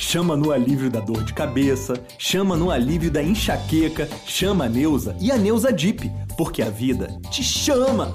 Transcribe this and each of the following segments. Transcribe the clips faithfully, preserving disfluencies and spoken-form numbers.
chama no alívio da dor de cabeça, chama no alívio da enxaqueca, chama a Neusa e a Neusa Deep, porque a vida te chama!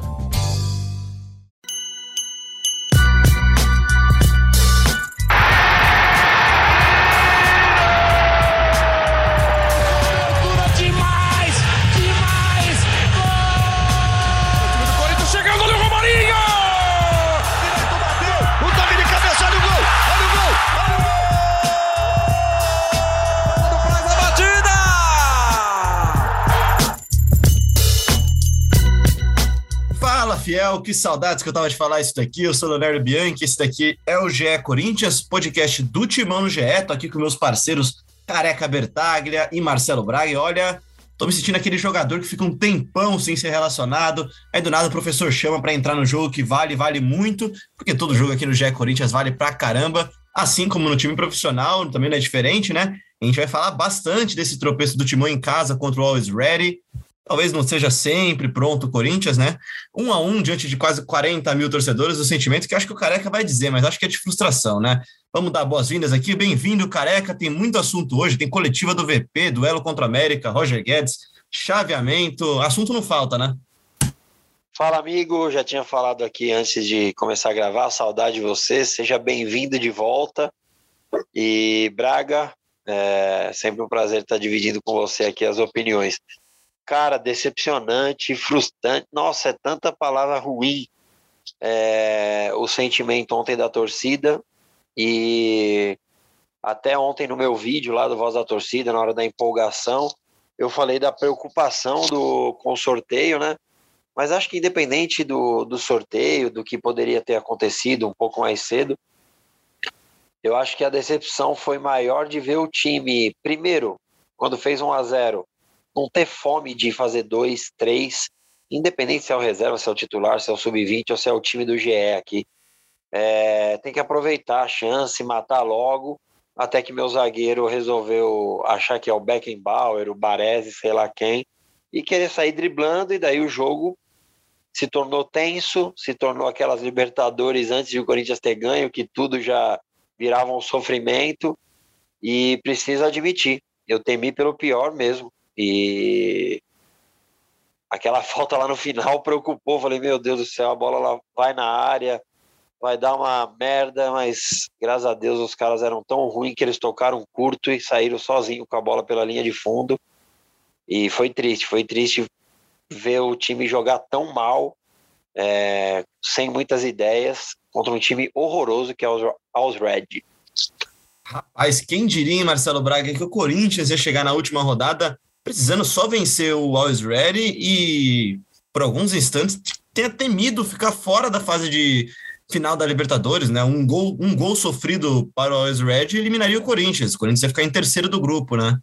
Fiel, que saudades que eu tava de falar isso daqui. Eu sou o Leonardo Bianchi, esse daqui é o G E Corinthians, podcast do Timão no G E. Tô aqui com meus parceiros Careca Bertaglia e Marcelo Braga. E olha, tô me sentindo aquele jogador que fica um tempão sem ser relacionado, aí do nada o professor chama pra entrar no jogo que vale, vale muito, porque todo jogo aqui no G E Corinthians vale pra caramba, assim como no time profissional, também não é diferente, né? A gente vai falar bastante desse tropeço do Timão em casa contra o Always Ready. Talvez não seja sempre pronto o Corinthians, né? Um a um diante de quase quarenta mil torcedores, o sentimento que acho que o Careca vai dizer, mas acho que é de frustração, né? Vamos dar boas-vindas aqui. Bem-vindo, Careca. Tem muito assunto hoje. Tem coletiva do V P, duelo contra a América, Roger Guedes, chaveamento. Assunto não falta, né? Fala, amigo. Já tinha falado aqui antes de começar a gravar. Saudade de você. Seja bem-vindo de volta. E, Braga, é sempre um prazer estar dividindo com você aqui as opiniões. Cara, decepcionante, frustrante, nossa, é tanta palavra ruim, é, o sentimento ontem da torcida, e até ontem no meu vídeo lá do Voz da Torcida, na hora da empolgação, eu falei da preocupação do, com o sorteio, né? Mas acho que independente do, do sorteio, do que poderia ter acontecido um pouco mais cedo, eu acho que a decepção foi maior de ver o time, primeiro, quando fez um a zero, não ter fome de fazer dois, três, independente se é o reserva, se é o titular, se é o sub vinte ou se é o time do G E aqui. É, tem que aproveitar a chance, matar logo, até que meu zagueiro resolveu achar que é o Beckenbauer, o Baresi, sei lá quem, e querer sair driblando, e daí o jogo se tornou tenso, se tornou aquelas Libertadores antes de o Corinthians ter ganho, que tudo já virava um sofrimento, e preciso admitir, eu temi pelo pior mesmo. E aquela falta lá no final preocupou, falei, meu Deus do céu, a bola lá vai na área, vai dar uma merda, mas graças a Deus os caras eram tão ruins que eles tocaram curto e saíram sozinhos com a bola pela linha de fundo, e foi triste, foi triste ver o time jogar tão mal, é, sem muitas ideias, contra um time horroroso que é o Always Ready. Rapaz, quem diria, hein, Marcelo Braga, que o Corinthians ia chegar na última rodada precisando só vencer o Always Ready e, por alguns instantes, tenha temido ficar fora da fase de final da Libertadores, né? Um gol, um gol sofrido para o Always Ready eliminaria o Corinthians. O Corinthians ia ficar em terceiro do grupo, né?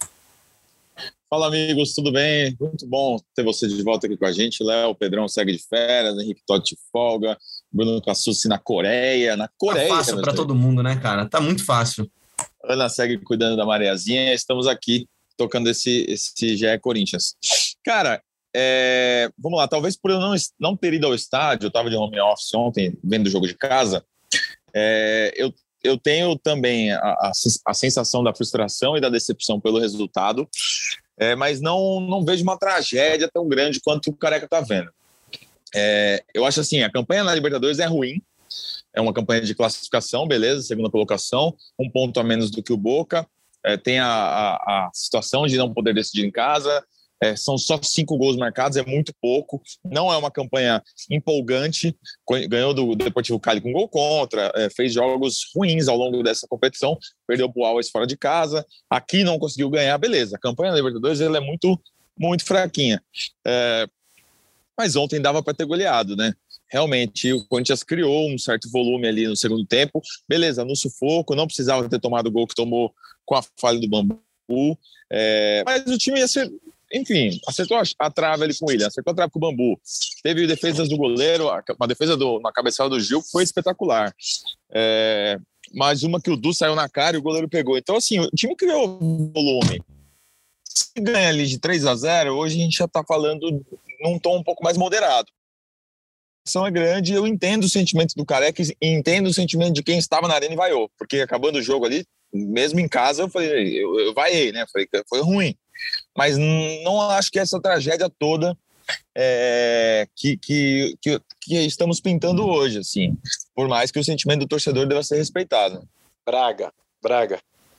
Fala, amigos, tudo bem? Muito bom ter você de volta aqui com a gente. Léo, Pedrão segue de férias, Henrique Totti de folga, Bruno Cassucci na Coreia. Na Coreia. Tá fácil para todo mundo, né, cara? Tá muito fácil. Ana segue cuidando da Mariazinha. Estamos aqui tocando esse, esse G E Corinthians. Cara, é, vamos lá, talvez por eu não, não ter ido ao estádio, eu estava de home office ontem, vendo o jogo de casa, é, eu, eu tenho também a, a, a sensação da frustração e da decepção pelo resultado, é, mas não, não vejo uma tragédia tão grande quanto o Careca está vendo. É, eu acho assim, a campanha na Libertadores é ruim, é uma campanha de classificação, beleza, segunda colocação, um ponto a menos do que o Boca. É, tem a, a, a situação de não poder decidir em casa, é, são só cinco gols marcados, é muito pouco, não é uma campanha empolgante, ganhou do Deportivo Cali com gol contra, é, fez jogos ruins ao longo dessa competição, perdeu para o Always fora de casa, aqui não conseguiu ganhar, beleza, a campanha da Libertadores ela é muito, muito fraquinha, é, mas ontem dava para ter goleado, né? Realmente, o Corinthians criou um certo volume ali no segundo tempo. Beleza, no sufoco, não precisava ter tomado o gol que tomou com a falha do Bambu. É, mas o time, enfim, acertou a trave ali com o Willian, acertou a trave com o Bambu. Teve defesas do goleiro, uma defesa do, na cabeçada do Gil que foi espetacular. É, mais uma que o Du saiu na cara e o goleiro pegou. Então, assim, o time criou volume. Se ganha ali de três a zero, hoje a gente já está falando num tom um pouco mais moderado. A ação é grande, eu entendo o sentimento do Careca e entendo o sentimento de quem estava na arena e vaiou, porque acabando o jogo ali, mesmo em casa, eu falei, eu, eu vaiei, né? Falei que foi ruim. Mas não acho que essa tragédia toda é, que, que, que, que estamos pintando hoje, assim. Por mais que o sentimento do torcedor deva ser respeitado. Braga, Braga,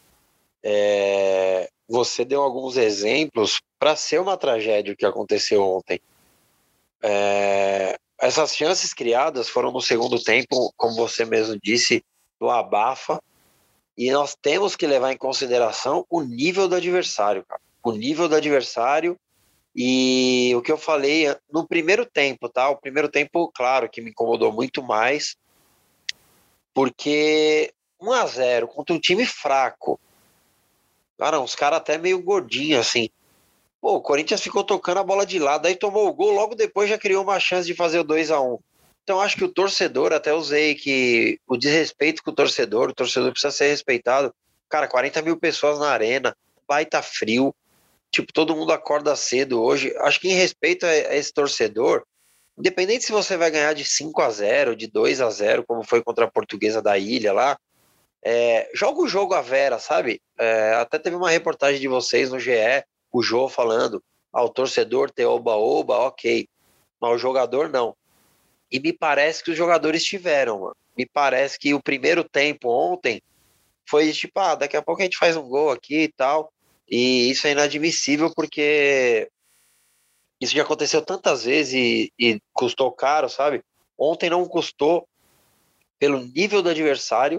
é, você deu alguns exemplos para ser uma tragédia o que aconteceu ontem. É, essas chances criadas foram no segundo tempo, como você mesmo disse, do abafa, e nós temos que levar em consideração o nível do adversário, cara. O nível do adversário e o que eu falei no primeiro tempo, tá? O primeiro tempo, claro, que me incomodou muito mais, porque um a zero contra um time fraco, cara, uns caras até meio gordinhos, assim. Pô, o Corinthians ficou tocando a bola de lado, aí tomou o gol, logo depois já criou uma chance de fazer o dois a um. Então acho que o torcedor, até usei que o desrespeito com o torcedor, o torcedor precisa ser respeitado. Cara, quarenta mil pessoas na arena, baita frio, tipo, todo mundo acorda cedo hoje. Acho que em respeito a esse torcedor, independente se você vai ganhar de cinco a zero, de dois a zero, como foi contra a Portuguesa da Ilha lá, é, joga o jogo à vera, sabe? É, até teve uma reportagem de vocês no G E, o Jô falando, ah, o torcedor tem oba-oba, ok, mas o jogador não. E me parece que os jogadores tiveram, mano. Me parece que o primeiro tempo ontem foi tipo, ah, daqui a pouco a gente faz um gol aqui e tal, e isso é inadmissível porque isso já aconteceu tantas vezes e, e custou caro, sabe? Ontem não custou pelo nível do adversário,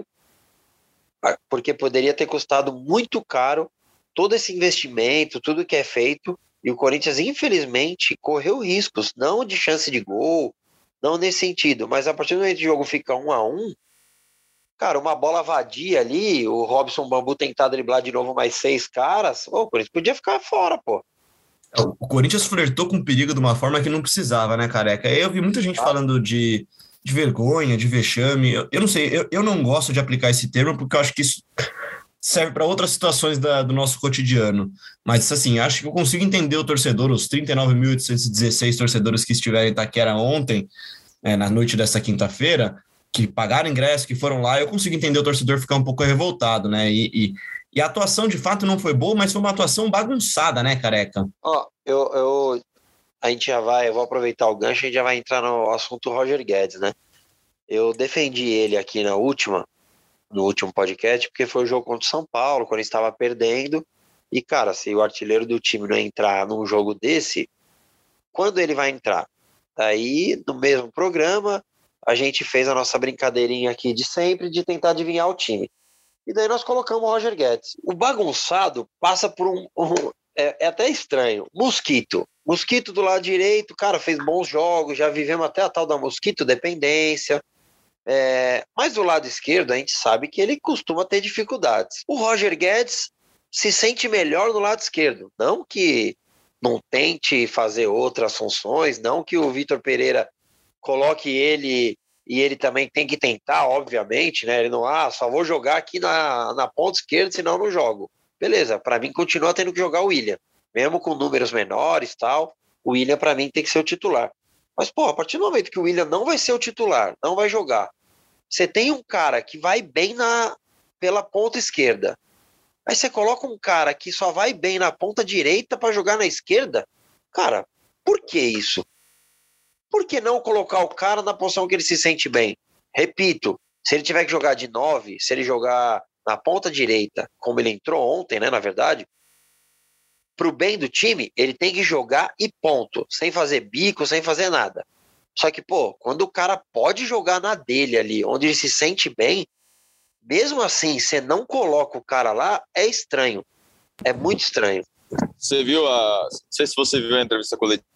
porque poderia ter custado muito caro todo esse investimento, tudo que é feito, e o Corinthians, infelizmente, correu riscos, não de chance de gol, não nesse sentido, mas a partir do momento que o jogo fica um a um, cara, uma bola vadia ali, o Robson Bambu tentar driblar de novo mais seis caras, pô, o Corinthians podia ficar fora, pô. O Corinthians flertou com o perigo de uma forma que não precisava, né, careca? Eu vi muita gente ah. falando de, de vergonha, de vexame. Eu, eu não sei, eu, eu não gosto de aplicar esse termo porque eu acho que isso serve para outras situações da, do nosso cotidiano. Mas, assim, acho que eu consigo entender o torcedor, os trinta e nove mil oitocentos e dezesseis torcedores que estiveram em Itaquera ontem, é, na noite dessa quinta-feira, que pagaram ingresso, que foram lá. Eu consigo entender o torcedor ficar um pouco revoltado, né? E, e, e a atuação, de fato, não foi boa, mas foi uma atuação bagunçada, né, careca? Ó, oh, eu, eu... A gente já vai, eu vou aproveitar o gancho, a gente já vai entrar no assunto Roger Guedes, né? Eu defendi ele aqui na última, no último podcast, porque foi o jogo contra o São Paulo, quando ele estava perdendo, e, cara, se o artilheiro do time não entrar num jogo desse, quando ele vai entrar? Aí, no mesmo programa, a gente fez a nossa brincadeirinha aqui de sempre, de tentar adivinhar o time. E daí nós colocamos o Roger Guedes. O bagunçado passa por um... um é, é até estranho. Mosquito. Mosquito do lado direito, cara, fez bons jogos, já vivemos até a tal da Mosquito dependência. É, mas do lado esquerdo, a gente sabe que ele costuma ter dificuldades. O Roger Guedes se sente melhor no lado esquerdo. Não que não tente fazer outras funções, não que o Vitor Pereira coloque ele e ele também tem que tentar, obviamente, né? Ele não, ah, só vou jogar aqui na, na ponta esquerda, senão não jogo. Beleza, para mim continua tendo que jogar o William. Mesmo com números menores e tal, o William para mim tem que ser o titular. Mas, pô, a partir do momento que o William não vai ser o titular, não vai jogar, você tem um cara que vai bem na, pela ponta esquerda. Aí você coloca um cara que só vai bem na ponta direita para jogar na esquerda. Cara, por que isso? Por que não colocar o cara na posição que ele se sente bem? Repito, se ele tiver que jogar de nove, se ele jogar na ponta direita, como ele entrou ontem, né, na verdade, pro bem do time, ele tem que jogar e ponto. Sem fazer bico, sem fazer nada. Só que, pô, quando o cara pode jogar na dele ali, onde ele se sente bem, mesmo assim, você não coloca o cara lá, é estranho. É muito estranho. Você viu a... Não sei se você viu a entrevista coletiva.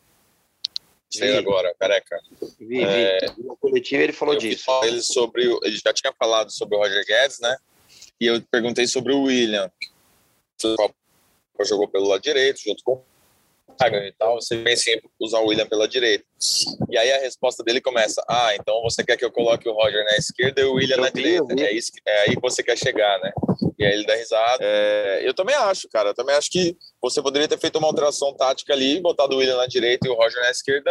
Sei agora, careca. Vi, é... vi. No coletivo ele falou eu disso. Ele, sobre, ele já tinha falado sobre o Roger Guedes, né? E eu perguntei sobre o William. Jogou pelo lado direito, junto com o Wagner e tal. Você pensa em usar o William pela direita. E aí a resposta dele começa: ah, então você quer que eu coloque o Roger na esquerda e o William eu na vi, direita. É, isso, é aí que você quer chegar, né? E aí ele dá risada. É, eu também acho, cara. Eu também acho que você poderia ter feito uma alteração tática ali, botado o William na direita e o Roger na esquerda,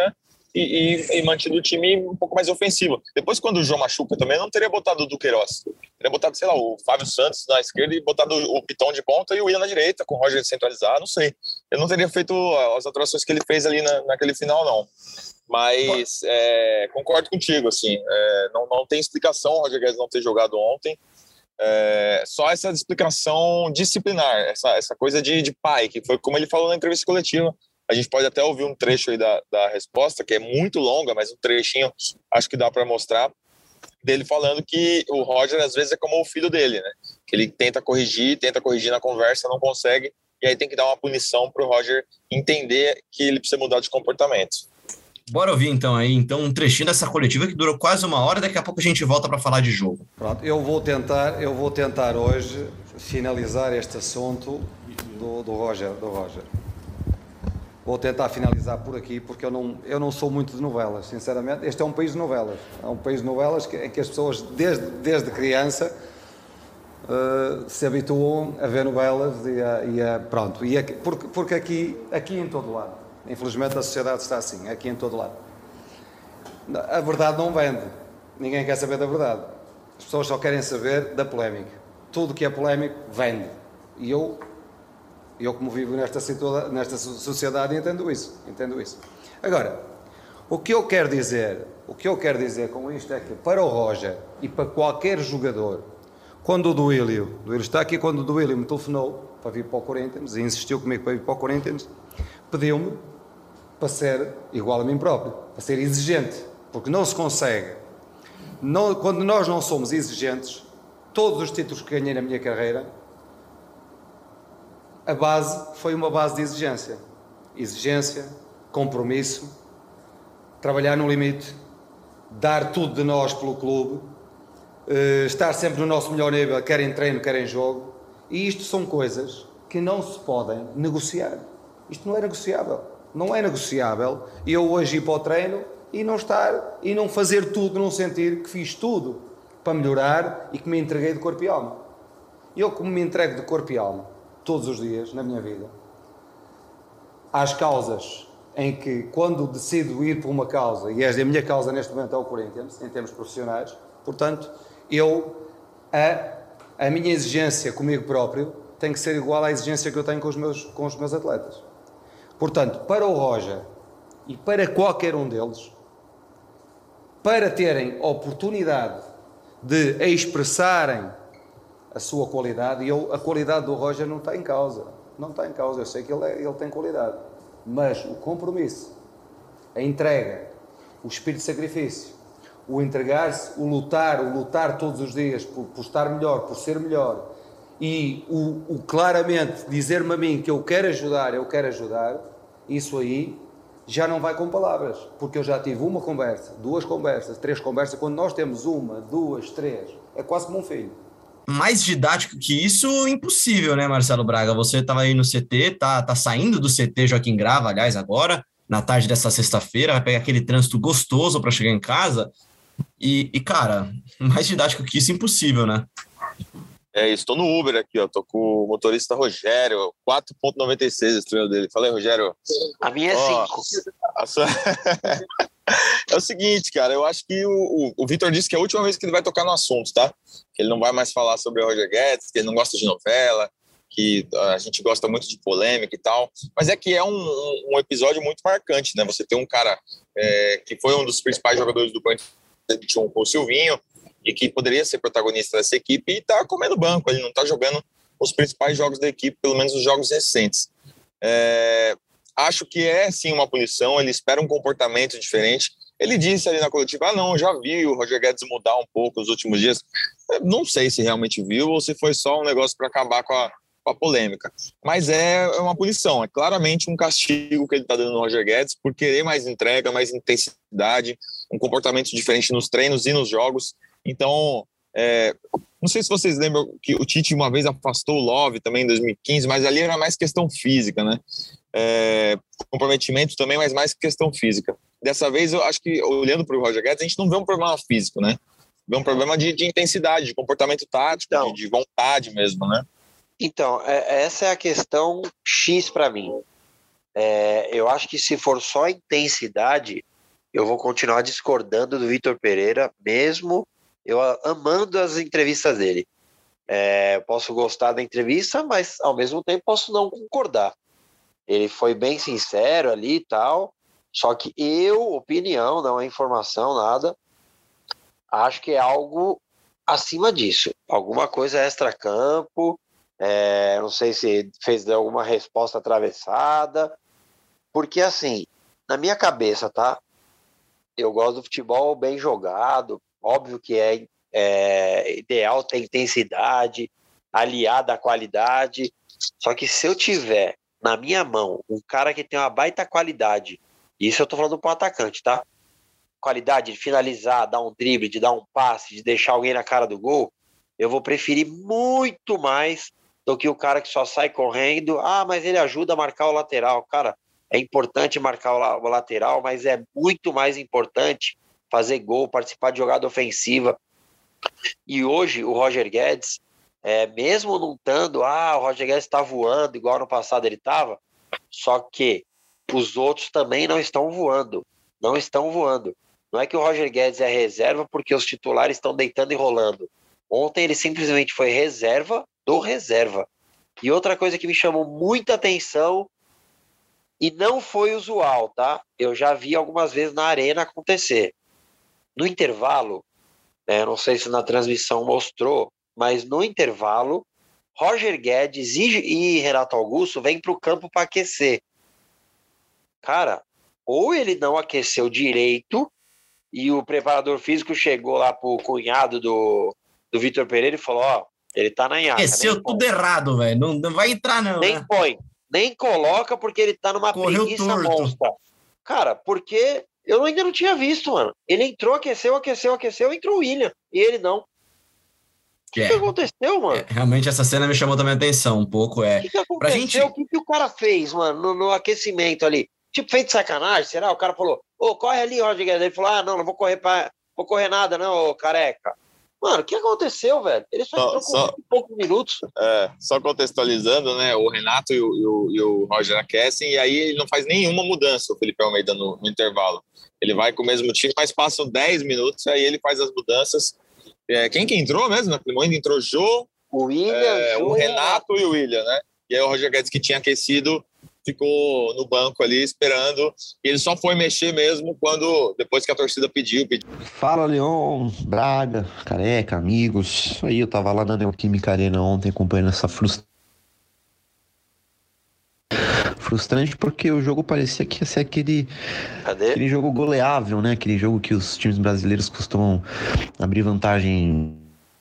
e, e, e mantido o time um pouco mais ofensivo. Depois, quando o João machuca também, não teria botado o Duqueiroz. Teria botado, sei lá, o Fábio Santos na esquerda e botado o Piton de ponta e o Willian na direita, com o Roger centralizado, não sei. Ele não teria feito as alterações que ele fez ali na, naquele final, não. Mas é, concordo contigo, assim, é, não, não tem explicação o Roger Guedes não ter jogado ontem. É, só essa explicação disciplinar, essa, essa coisa de, de pai, que foi como ele falou na entrevista coletiva. A gente pode até ouvir um trecho aí da, da resposta, que é muito longa, mas um trechinho acho que dá para mostrar, dele falando que o Roger às vezes é como o filho dele, né? Que ele tenta corrigir, tenta corrigir na conversa, não consegue, e aí tem que dar uma punição para o Roger entender que ele precisa mudar de comportamento. Bora ouvir então aí então um trechinho dessa coletiva que durou quase uma hora, daqui a pouco a gente volta para falar de jogo. Pronto, eu vou tentar, eu vou tentar hoje finalizar este assunto do, do Roger, do Roger. Vou tentar finalizar por aqui, porque eu não, eu não sou muito de novelas, sinceramente. Este é um país de novelas, é um país de novelas que, em que as pessoas desde, desde criança uh, se habituam a ver novelas e a, e a pronto, e a, porque, porque aqui, aqui em todo lado. Infelizmente a sociedade está assim, aqui em todo lado. A verdade não vende. Ninguém quer saber da verdade. As pessoas só querem saber da polémica. Tudo que é polémico vende. E eu, eu como vivo nesta, situa- nesta sociedade, entendo isso. Entendo isso. Agora, o que eu quero dizer, o que eu quero dizer com isto é que para o Roger e para qualquer jogador, quando o Duílio, o Duílio está aqui, quando o Duílio me telefonou para vir para o Corinthians e insistiu comigo para vir para o Corinthians, pediu-me para ser igual a mim próprio, para ser exigente, porque não se consegue. Não, quando nós não somos exigentes, todos os títulos que ganhei na minha carreira, a base foi uma base de exigência. Exigência, compromisso, trabalhar no limite, dar tudo de nós pelo clube, estar sempre no nosso melhor nível, quer em treino, quer em jogo, e isto são coisas que não se podem negociar. Isto não é negociável. Não é negociável eu hoje ir para o treino e não estar, e não fazer tudo, não sentir que fiz tudo para melhorar e que me entreguei de corpo e alma. Eu, como me entrego de corpo e alma, todos os dias, na minha vida, às causas em que, quando decido ir por uma causa, e esta é a minha causa neste momento é o Corinthians, em termos profissionais, portanto, eu, a, a minha exigência comigo próprio tem que ser igual à exigência que eu tenho com os meus, com os meus atletas. Portanto, para o Roger e para qualquer um deles, para terem oportunidade de expressarem a sua qualidade, e eu, a qualidade do Roger não está em causa, não está em causa, eu sei que ele, é, ele tem qualidade, mas o compromisso, a entrega, o espírito de sacrifício, o entregar-se, o lutar, o lutar todos os dias por, por estar melhor, por ser melhor, e o, o claramente dizer-me a mim que eu quero ajudar, eu quero ajudar, isso aí já não vai com palavras, porque eu já tive uma conversa, duas conversas, três conversas, quando nós temos uma, duas, três, é quase como um filho. Mais didático que isso, impossível, né, Marcelo Braga? Você estava aí no C T, tá, tá saindo do C T Joaquim Grava, aliás, agora, na tarde dessa sexta-feira, vai pegar aquele trânsito gostoso para chegar em casa, e, e, cara, mais didático que isso, impossível, né? É isso, tô no Uber aqui, ó, tô com o motorista Rogério, quatro ponto noventa e seis a estrela dele. Falei, Rogério. A minha é cinco. Sua... É o seguinte, cara, eu acho que o, o, o Vitor disse que é a última vez que ele vai tocar no assunto, tá? Que ele não vai mais falar sobre o Roger Guedes, que ele não gosta de novela, que a gente gosta muito de polêmica e tal, mas é que é um, um episódio muito marcante, né? Você tem um cara é, que foi um dos principais jogadores do Corinthians, com o Silvinho, e que poderia ser protagonista dessa equipe e tá comendo banco, ele não tá jogando os principais jogos da equipe, pelo menos os jogos recentes. É, acho que é sim uma punição, ele espera um comportamento diferente. Ele disse ali na coletiva, ah não, já vi o Roger Guedes mudar um pouco nos últimos dias. Eu não sei se realmente viu ou se foi só um negócio para acabar com a, com a polêmica, mas é uma punição, é claramente um castigo que ele tá dando no Roger Guedes por querer mais entrega, mais intensidade, um comportamento diferente nos treinos e nos jogos. Então, é, não sei se vocês lembram que o Tite uma vez afastou o Love também em dois mil e quinze, mas ali era mais questão física, né? É, comprometimento também, mas mais questão física. Dessa vez, eu acho que, olhando para o Roger Guedes, a gente não vê um problema físico, né? Vê um problema de, de intensidade, de comportamento tático, então, de, de vontade mesmo, né? Então, é, essa é a questão X para mim. É, eu acho que se for só intensidade, eu vou continuar discordando do Vitor Pereira, mesmo eu amando as entrevistas dele. É, posso gostar da entrevista, mas ao mesmo tempo posso não concordar. Ele foi bem sincero ali e tal, só que eu, opinião, não é informação, nada, acho que é algo acima disso. Alguma coisa extra-campo, é, não sei se fez alguma resposta atravessada, porque assim, na minha cabeça, tá? Eu gosto do futebol bem jogado, óbvio que é, é ideal ter intensidade, aliada à qualidade, só que se eu tiver na minha mão um cara que tem uma baita qualidade, isso eu tô falando pro atacante, tá? Qualidade de finalizar, dar um drible, de dar um passe, de deixar alguém na cara do gol, eu vou preferir muito mais do que o cara que só sai correndo. Ah, mas ele ajuda a marcar o lateral. Cara, é importante marcar o lateral, mas é muito mais importante fazer gol, participar de jogada ofensiva. E hoje o Roger Guedes, é, mesmo não estando, ah, o Roger Guedes está voando, igual no passado ele estava, só que os outros também não estão voando. Não estão voando. Não é que o Roger Guedes é reserva porque os titulares estão deitando e rolando. Ontem ele simplesmente foi reserva do reserva. E outra coisa que me chamou muita atenção, e não foi usual, tá? Eu já vi algumas vezes na arena acontecer. No intervalo, né, não sei se na transmissão mostrou, mas no intervalo, Roger Guedes e, e Renato Augusto vêm para o campo para aquecer. Cara, ou ele não aqueceu direito e o preparador físico chegou lá pro cunhado do, do Vitor Pereira e falou, ó, ele tá na nhaca. Aqueceu tudo errado, velho. Não, não vai entrar, não. Nem né? põe. Nem coloca porque ele tá numa Correu preguiça torto. monstra. Cara, porque eu ainda não tinha visto, mano. Ele entrou, aqueceu, aqueceu, aqueceu, entrou o William. E ele não. O que, É. que aconteceu, mano? É, realmente essa cena me chamou também a atenção um pouco. É. O que, que Pra aconteceu? gente... O que, que o cara fez, mano, no, no aquecimento ali? Tipo, feito sacanagem, será? O cara falou, ô, corre ali, Roger Guedes. Ele falou, ah, não, não vou correr pra... vou correr nada, não, ô, careca. Mano, o que aconteceu, velho? Ele só, Só- entrou com só- vinte e poucos minutos. É, só contextualizando, né? O Renato e o, e o, e o Roger aquecem, e aí ele não faz nenhuma mudança, o Felipe Almeida, no, no intervalo. Ele vai com o mesmo time, mas passam dez minutos, aí ele faz as mudanças. É, quem que entrou mesmo? Naquele momento entrou Jô, O William, é, Jô o e Renato e o William, né? E aí o Roger Guedes, que tinha aquecido, ficou no banco ali esperando. E ele só foi mexer mesmo quando, depois que a torcida pediu, pediu. Fala, Leon, Braga, Careca, amigos. Isso aí, eu tava lá na Neoquímica Arena ontem acompanhando essa frustração. Frustrante porque o jogo parecia que ia ser aquele, Cadê? aquele jogo goleável, né? Aquele jogo que os times brasileiros costumam abrir vantagem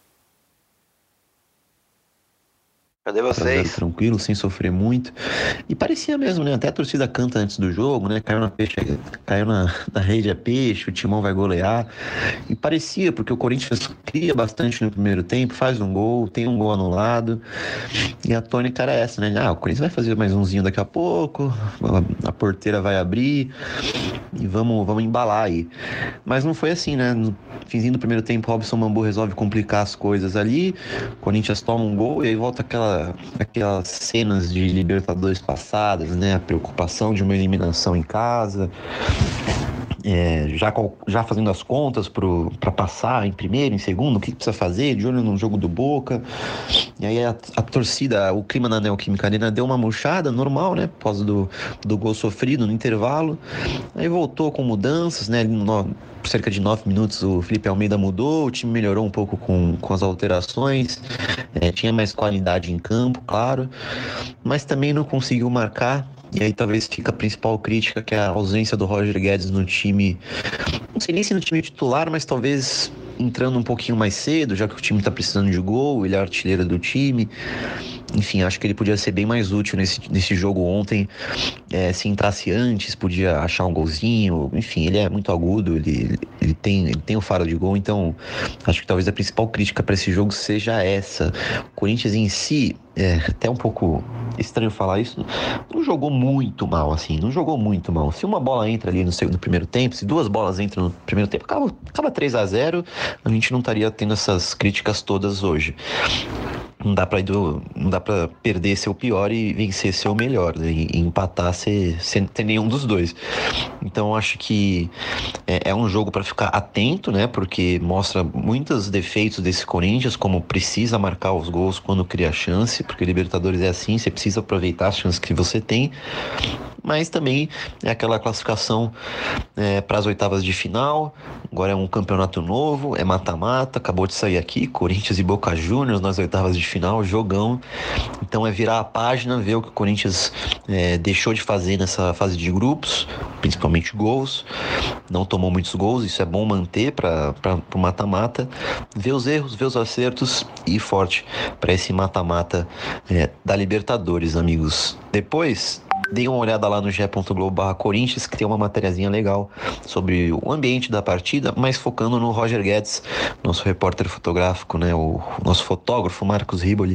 Cadê pra zero vocês? tranquilo, sem sofrer muito. E parecia mesmo, né? Até a torcida canta antes do jogo, né? Caiu na, peixe, caiu na, na rede é peixe, o Timão vai golear. E parecia, porque o Corinthians cria bastante no primeiro tempo, faz um gol, tem um gol anulado. E a tônica era essa, né? Ah, o Corinthians vai fazer mais umzinho daqui a pouco, a, a porteira vai abrir e vamos, vamos embalar aí. Mas não foi assim, né? No finzinho do primeiro tempo, Robson Mambu resolve complicar as coisas ali, o Corinthians toma um gol e aí volta aquela aquelas cenas de Libertadores passadas, né? A preocupação de uma eliminação em casa, é, já, já fazendo as contas para passar em primeiro, em segundo, o que, que precisa fazer, de olho no jogo do Boca. E aí a, a torcida, o clima na Neoquímica Arena deu uma murchada normal, né? Por causa do, do gol sofrido no intervalo. Aí voltou com mudanças, né? No, por cerca de nove minutos o Felipe Almeida mudou, o time melhorou um pouco com, com as alterações, é, tinha mais qualidade em campo, claro, mas também não conseguiu marcar. E aí talvez fica a principal crítica, que é a ausência do Roger Guedes no time, não sei nem se no time titular, mas talvez entrando um pouquinho mais cedo, já que o time tá precisando de gol, ele é artilheiro do time. Enfim, acho que ele podia ser bem mais útil nesse, nesse jogo ontem, é, se entrasse antes, podia achar um golzinho. Enfim, ele é muito agudo, ele, ele, tem, ele tem o faro de gol, então acho que talvez a principal crítica para esse jogo seja essa. O Corinthians em si, é até um pouco estranho falar isso, não jogou muito mal, assim, não jogou muito mal. Se uma bola entra ali no, segundo, no primeiro tempo, se duas bolas entram no primeiro tempo, acaba, acaba três a zero, a gente não estaria tendo essas críticas todas hoje. não dá para não dá para perder ser o pior e vencer ser o melhor, né? E, e empatar ser, sem ter nenhum dos dois. Então acho que é, é um jogo para ficar atento, né? Porque mostra muitos defeitos desse Corinthians, como precisa marcar os gols quando cria chance, porque Libertadores é assim, você precisa aproveitar as chances que você tem. Mas também é aquela classificação é, para as oitavas de final. Agora é um campeonato novo, é mata-mata, acabou de sair aqui, Corinthians e Boca Juniors nas oitavas de final, jogão. Então é virar a página, ver o que o Corinthians é, deixou de fazer nessa fase de grupos, principalmente gols. Não tomou muitos gols, isso é bom manter para o mata-mata. Ver os erros, ver os acertos e ir forte para esse mata-mata é, da Libertadores, amigos. Depois, dei uma olhada lá no ge ponto globo barra Corinthians, que tem uma matériazinha legal sobre o ambiente da partida, mas focando no Roger Guedes, nosso repórter fotográfico, né, o nosso fotógrafo Marcos Riboli,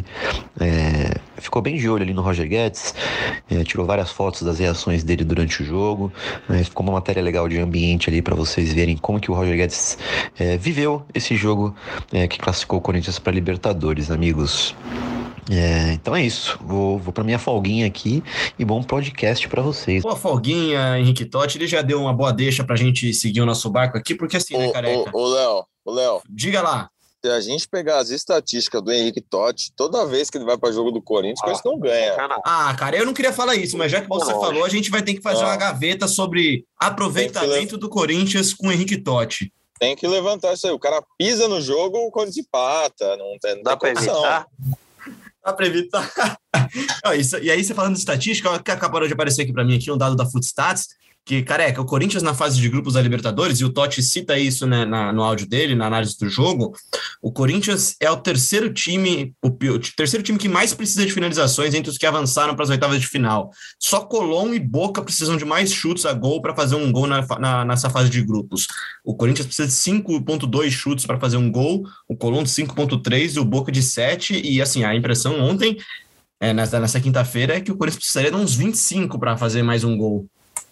é, ficou bem de olho ali no Roger Guedes, é, tirou várias fotos das reações dele durante o jogo, mas ficou uma matéria legal de ambiente ali para vocês verem como que o Roger Guedes é, viveu esse jogo é, que classificou o Corinthians para Libertadores, amigos. É, então é isso, vou, vou pra minha folguinha aqui e bom podcast pra vocês. Boa folguinha, Henrique Totti, ele já deu uma boa deixa pra gente seguir o nosso barco aqui, porque assim, né, careca? Ô, Léo, ô, Léo. Diga lá. Se a gente pegar as estatísticas do Henrique Totti, toda vez que ele vai para jogo do Corinthians, o Corinthians não ganha. Ah, cara, eu não queria falar isso, mas já que você falou, a gente vai ter que fazer ah. uma gaveta sobre aproveitamento do Corinthians com o Henrique Totti. Tem que levantar isso aí. O cara pisa no jogo, o Corinthians empata. Não tem, não dá tem pra evitar? Dá pra evitar. Isso, e aí, você falando de estatística, que acabou de aparecer aqui pra mim aqui um dado da Footstats, que, careca, o Corinthians na fase de grupos da Libertadores, e o Totti cita isso, né, na, no áudio dele, na análise do jogo, o Corinthians é o terceiro time, o, o terceiro time que mais precisa de finalizações entre os que avançaram para as oitavas de final. Só Colón e Boca precisam de mais chutes a gol para fazer um gol na, na, nessa fase de grupos. O Corinthians precisa de cinco vírgula dois chutes para fazer um gol, o Colón de cinco vírgula três e o Boca de sete, e assim, a impressão ontem, é, nessa, nessa quinta-feira, é que o Corinthians precisaria de uns vinte e cinco para fazer mais um gol.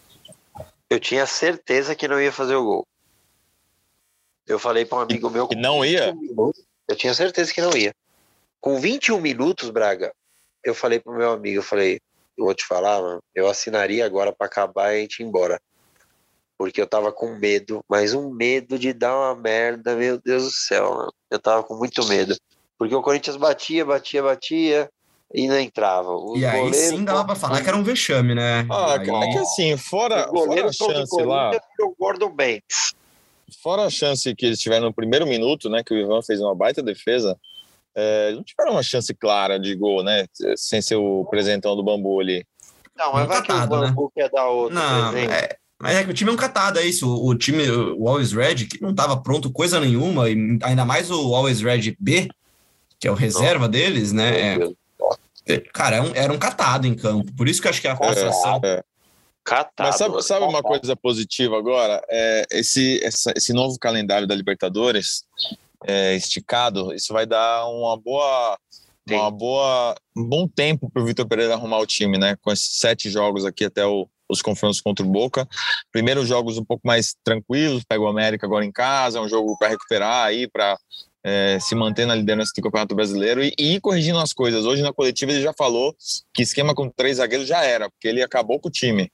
Eu tinha certeza que não ia fazer o gol. Eu falei para um amigo meu... Que não ia? Eu tinha certeza que não ia. Com vinte e um minutos, Braga, eu falei pro meu amigo, eu falei, eu vou te falar, mano, eu assinaria agora para acabar e a gente ir embora. Porque eu tava com medo, mas um medo de dar uma merda, meu Deus do céu, mano. Eu tava com muito medo. Porque o Corinthians batia, batia, batia... e não entrava. Os e aí sim dava pra falar que era um vexame, né? Ah, aí... é que assim, fora, fora a chance lá... O Gordon Banks. Fora a chance que eles tiveram no primeiro minuto, né, que o Ivan fez uma baita defesa, é, não tiveram uma chance clara de gol, né, sem ser o presentão do Bambu ali. Não, mas vai catado, que o Bambu, né, quer dar outro não, presente. É... Mas é que o time é um catado, é isso. O time, o Always Red, que não estava pronto coisa nenhuma, e ainda mais o Always Red B, que é o reserva não. deles, né? É, cara, era um catado em campo. Por isso que eu acho que a frustração... É, é. Catado, Mas sabe, sabe uma coisa positiva agora? É, esse, essa, esse novo calendário da Libertadores é, esticado, isso vai dar uma boa... Uma boa, um bom tempo para o Vitor Pereira arrumar o time, né? Com esses sete jogos aqui até o, os confrontos contra o Boca. Primeiros jogos um pouco mais tranquilos, pega o América agora em casa, é um jogo para recuperar aí, para é, se manter na liderança do Campeonato Brasileiro e, e ir corrigindo as coisas. Hoje na coletiva ele já falou que esquema com três zagueiros já era, porque ele acabou com o time.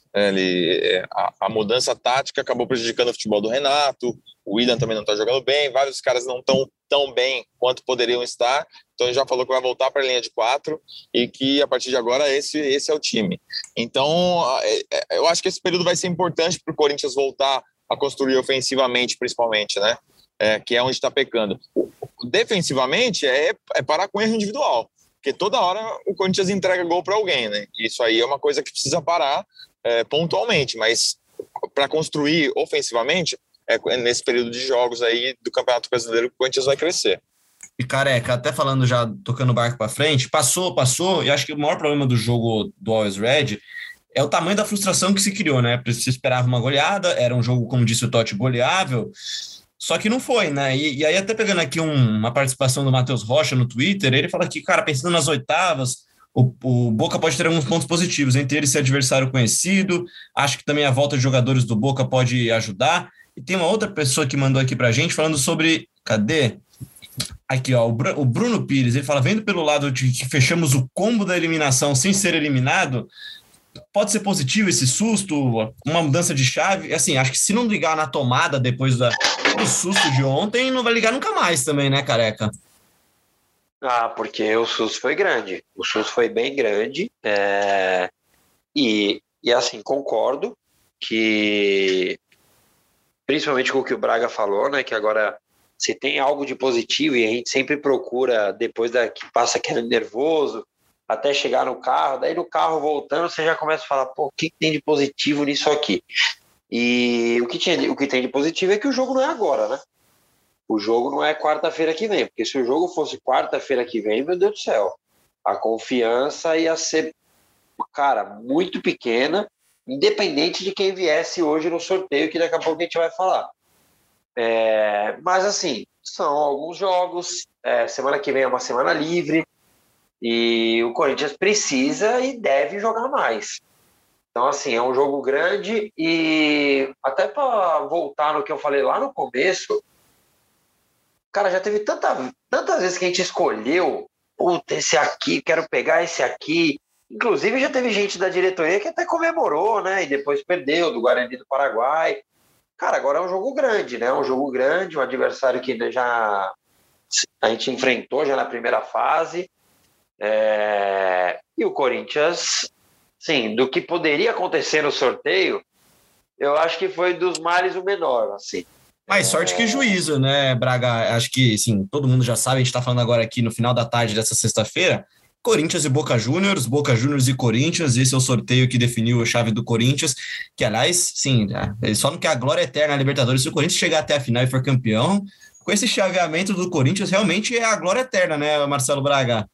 Ele, a, a mudança tática acabou prejudicando o futebol do Renato, o Willian também não está jogando bem, vários caras não estão tão bem quanto poderiam estar, então ele já falou que vai voltar para a linha de quatro e que a partir de agora esse, esse é o time. Então eu acho que esse período vai ser importante para o Corinthians voltar a construir ofensivamente, principalmente, né? É, que é onde está pecando. Defensivamente é, é parar com erro individual, porque toda hora o Corinthians entrega gol para alguém, né? Isso aí é uma coisa que precisa parar é, pontualmente, mas para construir ofensivamente é nesse período de jogos aí do Campeonato Brasileiro que o Corinthians vai crescer. E careca, até falando já, tocando o barco para frente, passou, passou, e acho que o maior problema do jogo do Always Red é o tamanho da frustração que se criou, né? Se esperava uma goleada, era um jogo, como disse o Totti, goleável, só que não foi, né? E, e aí até pegando aqui um, uma participação do Matheus Rocha no Twitter, ele fala que, cara, pensando nas oitavas, o, o Boca pode ter alguns pontos positivos, entre eles ser adversário conhecido, acho que também a volta de jogadores do Boca pode ajudar. E tem uma outra pessoa que mandou aqui pra gente falando sobre, cadê? Aqui, ó, o Bruno Pires, ele fala, vendo pelo lado de que fechamos o combo da eliminação sem ser eliminado, pode ser positivo esse susto, uma mudança de chave? Assim, acho que se não ligar na tomada depois da, do susto de ontem, não vai ligar nunca mais também, né, Careca? Ah, porque o susto foi grande. O susto foi bem grande. É... E, e, assim, concordo que, principalmente com o que o Braga falou, né, que agora se tem algo de positivo e a gente sempre procura, depois da que passa aquele nervoso, até chegar no carro, daí no carro voltando, você já começa a falar, pô, o que tem de positivo nisso aqui? E o que, tinha, o que tem de positivo é que o jogo não é agora, né? O jogo não é quarta-feira que vem, porque se o jogo fosse quarta-feira que vem, meu Deus do céu, a confiança ia ser, cara, muito pequena, independente de quem viesse hoje no sorteio, que daqui a pouco a gente vai falar. É, mas assim, são alguns jogos, é, semana que vem é uma semana livre, e o Corinthians precisa e deve jogar mais. Então, assim, é um jogo grande e até para voltar no que eu falei lá no começo, cara, já teve tanta, tantas vezes que a gente escolheu, puta, esse aqui, quero pegar esse aqui. Inclusive já teve gente da diretoria que até comemorou, né? E depois perdeu, do Guarani do Paraguai. Cara, agora é um jogo grande, né? Um jogo grande, um adversário que já a gente enfrentou já na primeira fase. É... E o Corinthians, sim, do que poderia acontecer no sorteio, eu acho que foi dos males o menor, assim. Mais sorte que juízo, né, Braga? Acho que, sim, todo mundo já sabe, a gente tá falando agora aqui no final da tarde dessa sexta-feira, Corinthians e Boca Juniors, Boca Juniors e Corinthians, esse é o sorteio que definiu a chave do Corinthians, que, aliás, sim, ele só não quer a glória eterna na Libertadores, se o Corinthians chegar até a final e for campeão, com esse chaveamento do Corinthians, realmente é a glória eterna, né, Marcelo Braga?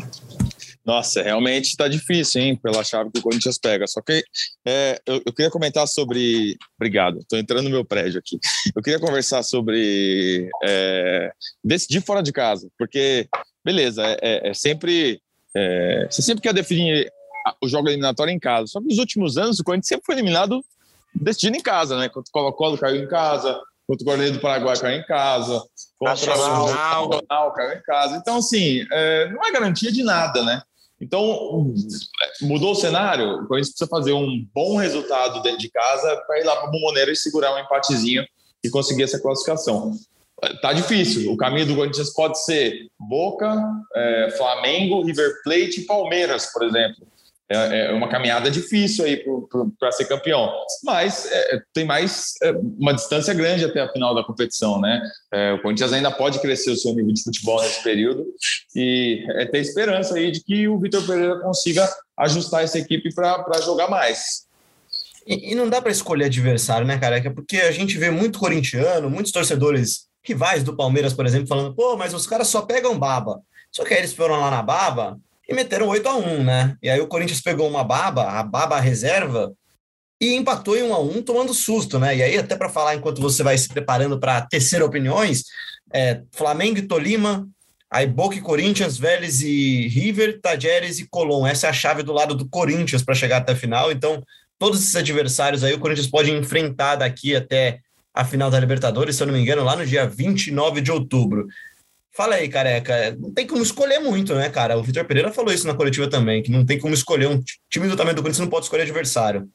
Nossa, realmente está difícil, hein, pela chave que o Corinthians pega. Só que é, eu, eu queria comentar sobre... Obrigado, estou entrando no meu prédio aqui. Eu queria conversar sobre é, decidir fora de casa, porque, beleza, é, é sempre... É, você sempre quer definir o jogo eliminatório em casa, só que nos últimos anos o Corinthians sempre foi eliminado decidindo em casa, né? Contra o Colo-Colo caiu em casa, contra o Guarani do Paraguai caiu em casa, contra o Nacional caiu em casa. Então, assim, é, não é garantia de nada, né? Então, mudou o cenário, o Corinthians precisa fazer um bom resultado dentro de casa para ir lá para o Bombonera e segurar um empatezinho e conseguir essa classificação. Tá difícil, o caminho do Corinthians pode ser Boca, é, Flamengo, River Plate e Palmeiras, por exemplo. É, é uma caminhada difícil aí para ser campeão, mas é, tem mais é, uma distância grande até a final da competição, né? É, o Corinthians ainda pode crescer o seu nível de futebol nesse período e é ter esperança aí de que o Vitor Pereira consiga ajustar essa equipe para jogar mais. E, e não dá para escolher adversário, né, Careca? Porque a gente vê muito corintiano, muitos torcedores rivais do Palmeiras, por exemplo, falando, pô, mas os caras só pegam baba. Só que aí eles foram lá na baba e meteram oito a um, né? E aí o Corinthians pegou uma baba, a baba reserva, e empatou em um a um, tomando susto, né? E aí, até para falar, enquanto você vai se preparando para tecer opiniões, é, Flamengo e Tolima, aí Boca e Corinthians, Vélez e River, Tajeres e Colón. Essa é a chave do lado do Corinthians para chegar até a final. Então, todos esses adversários aí o Corinthians pode enfrentar daqui até a final da Libertadores, se eu não me engano, lá no dia vinte e nove de outubro. Fala aí, Careca, não tem como escolher muito, né, cara? O Vitor Pereira falou isso na coletiva também, que não tem como escolher, um time do tamanho do Corinthians não pode escolher adversário.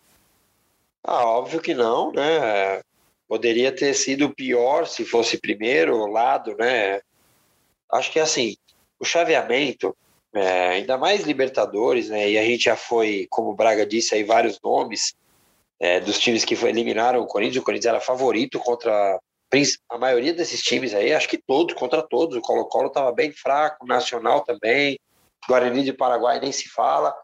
Ah, óbvio que não, né? Poderia ter sido pior se fosse primeiro lado, né? Acho que, assim, o chaveamento, é, ainda mais Libertadores, né? E a gente já foi, como o Braga disse, aí vários nomes é, dos times que eliminaram o Corinthians. O Corinthians era favorito contra a maioria desses times aí, acho que todos, contra todos. O Colo-Colo estava bem fraco, o Nacional também, Guarani de Paraguai nem se fala.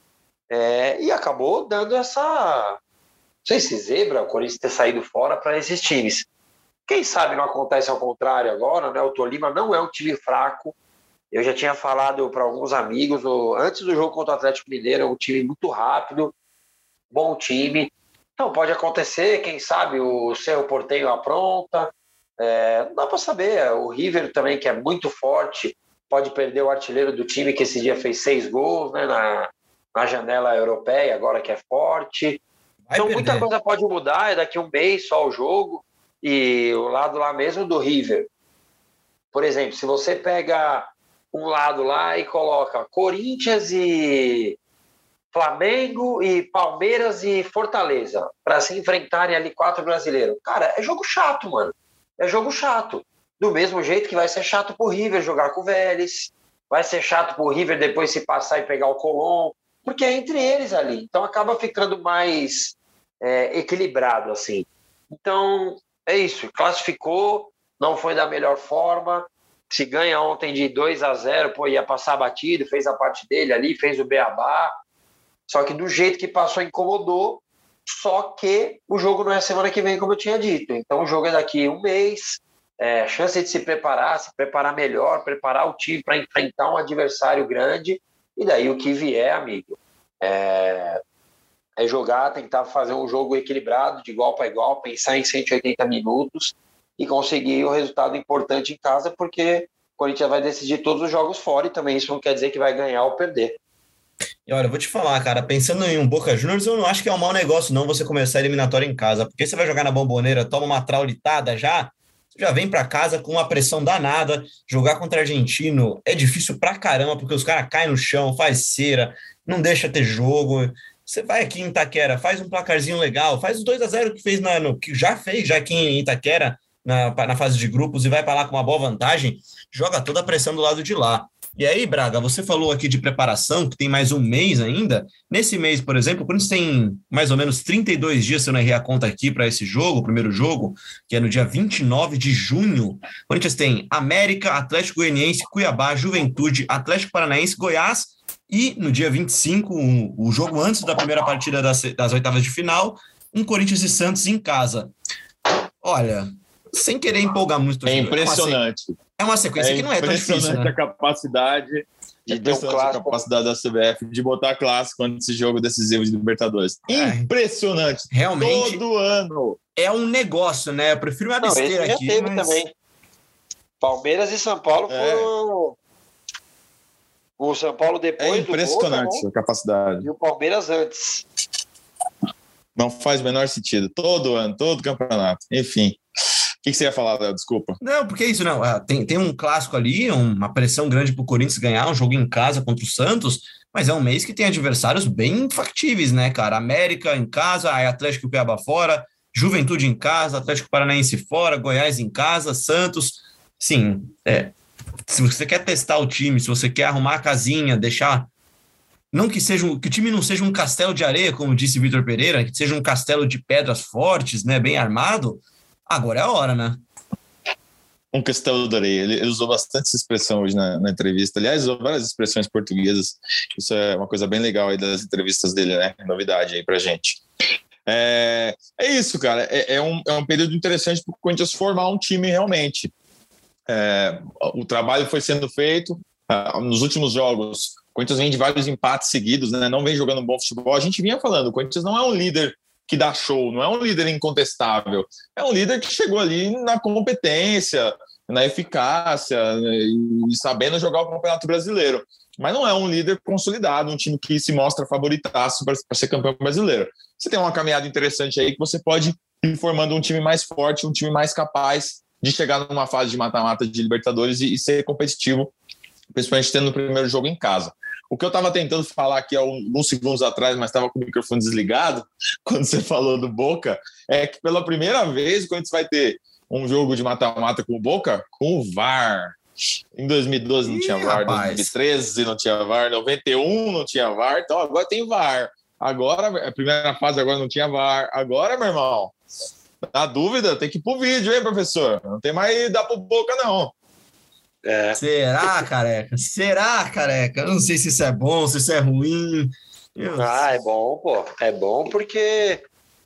É, e acabou dando essa... Não sei se zebra, o Corinthians ter saído fora para esses times. Quem sabe não acontece ao contrário agora, né? O Tolima não é um time fraco. Eu já tinha falado para alguns amigos, antes do jogo contra o Atlético Mineiro, é um time muito rápido, bom time. Então pode acontecer, quem sabe o Cerro Porteño apronta, é, não dá para saber. O River também, que é muito forte, pode perder o artilheiro do time, que esse dia fez seis gols, né, na, na janela europeia, agora que é forte. Vai então perder. Muita coisa pode mudar, é daqui um mês só o jogo, e o lado lá mesmo do River por exemplo, se você pega um lado lá e coloca Corinthians e Flamengo e Palmeiras e Fortaleza para se enfrentarem ali quatro brasileiros. Cara, é jogo chato, mano. É jogo chato. Do mesmo jeito que vai ser chato pro River jogar com o Vélez, vai ser chato pro River depois se passar e pegar o Colón, porque é entre eles ali. Então acaba ficando mais é, equilibrado, assim. Então, é isso. Classificou, não foi da melhor forma. Se ganha ontem de dois a zero, pô, ia passar batido, fez a parte dele ali, fez o beabá. Só que do jeito que passou, incomodou. Só que o jogo não é semana que vem, como eu tinha dito. Então o jogo é daqui a um mês. É, chance de se preparar, se preparar melhor, preparar o time para enfrentar um adversário grande. E daí o que vier, amigo, é, é jogar, tentar fazer um jogo equilibrado, de igual para igual, pensar em cento e oitenta minutos e conseguir o resultado importante em casa, porque o Corinthians vai decidir todos os jogos fora e também isso não quer dizer que vai ganhar ou perder. E olha, eu vou te falar, cara, pensando em um Boca Juniors, eu não acho que é um mau negócio não você começar a eliminatória em casa, porque você vai jogar na Bomboneira, toma uma traulitada já, já vem para casa com uma pressão danada, jogar contra argentino é difícil pra caramba, porque os caras caem no chão, faz cera, não deixa ter jogo. Você vai aqui em Itaquera, faz um placarzinho legal, faz os dois a zero que fez na, no, que já fez já aqui em Itaquera na, na fase de grupos e vai para lá com uma boa vantagem, joga toda a pressão do lado de lá. E aí, Braga, você falou aqui de preparação, que tem mais um mês ainda. Nesse mês, por exemplo, o Corinthians tem mais ou menos trinta e dois dias, se eu não errei a conta aqui, para esse jogo, o primeiro jogo, que é no dia vinte e nove de junho. O Corinthians tem América, Atlético Goianiense, Cuiabá, Juventude, Atlético Paranaense, Goiás e no dia vinte e cinco, um, o jogo antes da primeira partida das, das oitavas de final, um Corinthians e Santos em casa. Olha, sem querer empolgar muito. É impressionante. É uma sequência é que não é tão difícil, né? A capacidade, de ter um clássico, a capacidade da C B F de botar clássico antes desse jogo decisivo de Libertadores. É. Impressionante. Realmente. Todo ano. É um negócio, né? Eu prefiro uma besteira não, esse aqui. Já teve mas... também. Palmeiras e São Paulo é. foram. O São Paulo depois é impressionante do Boca, a capacidade. E o Palmeiras antes. Não faz o menor sentido. Todo ano, todo campeonato. Enfim. O que, que você ia falar, Léo? Desculpa. Não, porque é isso, não. Tem, tem um clássico ali, uma pressão grande para o Corinthians ganhar, um jogo em casa contra o Santos, mas é um mês que tem adversários bem factíveis, né, cara? América em casa, aí Atlético e Cuiabá fora, Juventude em casa, Atlético Paranaense fora, Goiás em casa, Santos. Sim, é. Se você quer testar o time, se você quer arrumar a casinha, deixar. Não que seja um, que o time não seja um castelo de areia, como disse Vitor Pereira, que seja um castelo de pedras fortes, né, bem armado. Agora é a hora, né? Um castelo de areia. Ele, ele usou bastante essa expressão hoje na, na entrevista. Aliás, usou várias expressões portuguesas. Isso é uma coisa bem legal aí das entrevistas dele, né? Novidade aí pra gente. É, é isso, cara. É, é, um, é um período interessante para o Corinthians formar um time realmente. É, o trabalho foi sendo feito. Uh, nos últimos jogos, o Corinthians vem de vários empates seguidos, né? Não vem jogando um bom futebol. A gente vinha falando, o Corinthians não é um líder que dá show, não é um líder incontestável, é um líder que chegou ali na competência, na eficácia e sabendo jogar o Campeonato Brasileiro, mas não é um líder consolidado, um time que se mostra favoritaço para ser campeão brasileiro. Você tem uma caminhada interessante aí que você pode ir formando um time mais forte, um time mais capaz de chegar numa fase de mata-mata de Libertadores e, e ser competitivo, principalmente tendo o primeiro jogo em casa. O que eu estava tentando falar aqui há alguns segundos atrás, mas estava com o microfone desligado, quando você falou do Boca, é que pela primeira vez, quando você vai ter um jogo de mata-mata com o Boca, com o V A R. Em dois mil e doze não Ih, tinha V A R, rapaz. dois mil e treze não tinha V A R, noventa e um não tinha V A R, então agora tem V A R. Agora, a primeira fase agora não tinha V A R. Agora, meu irmão, na dúvida, tem que ir pro vídeo, hein, professor? Não tem mais dar pro Boca, não. É. Será, careca? Será, careca? Eu não sei se isso é bom, se isso é ruim. Meu ah, Deus. É bom, pô. É bom porque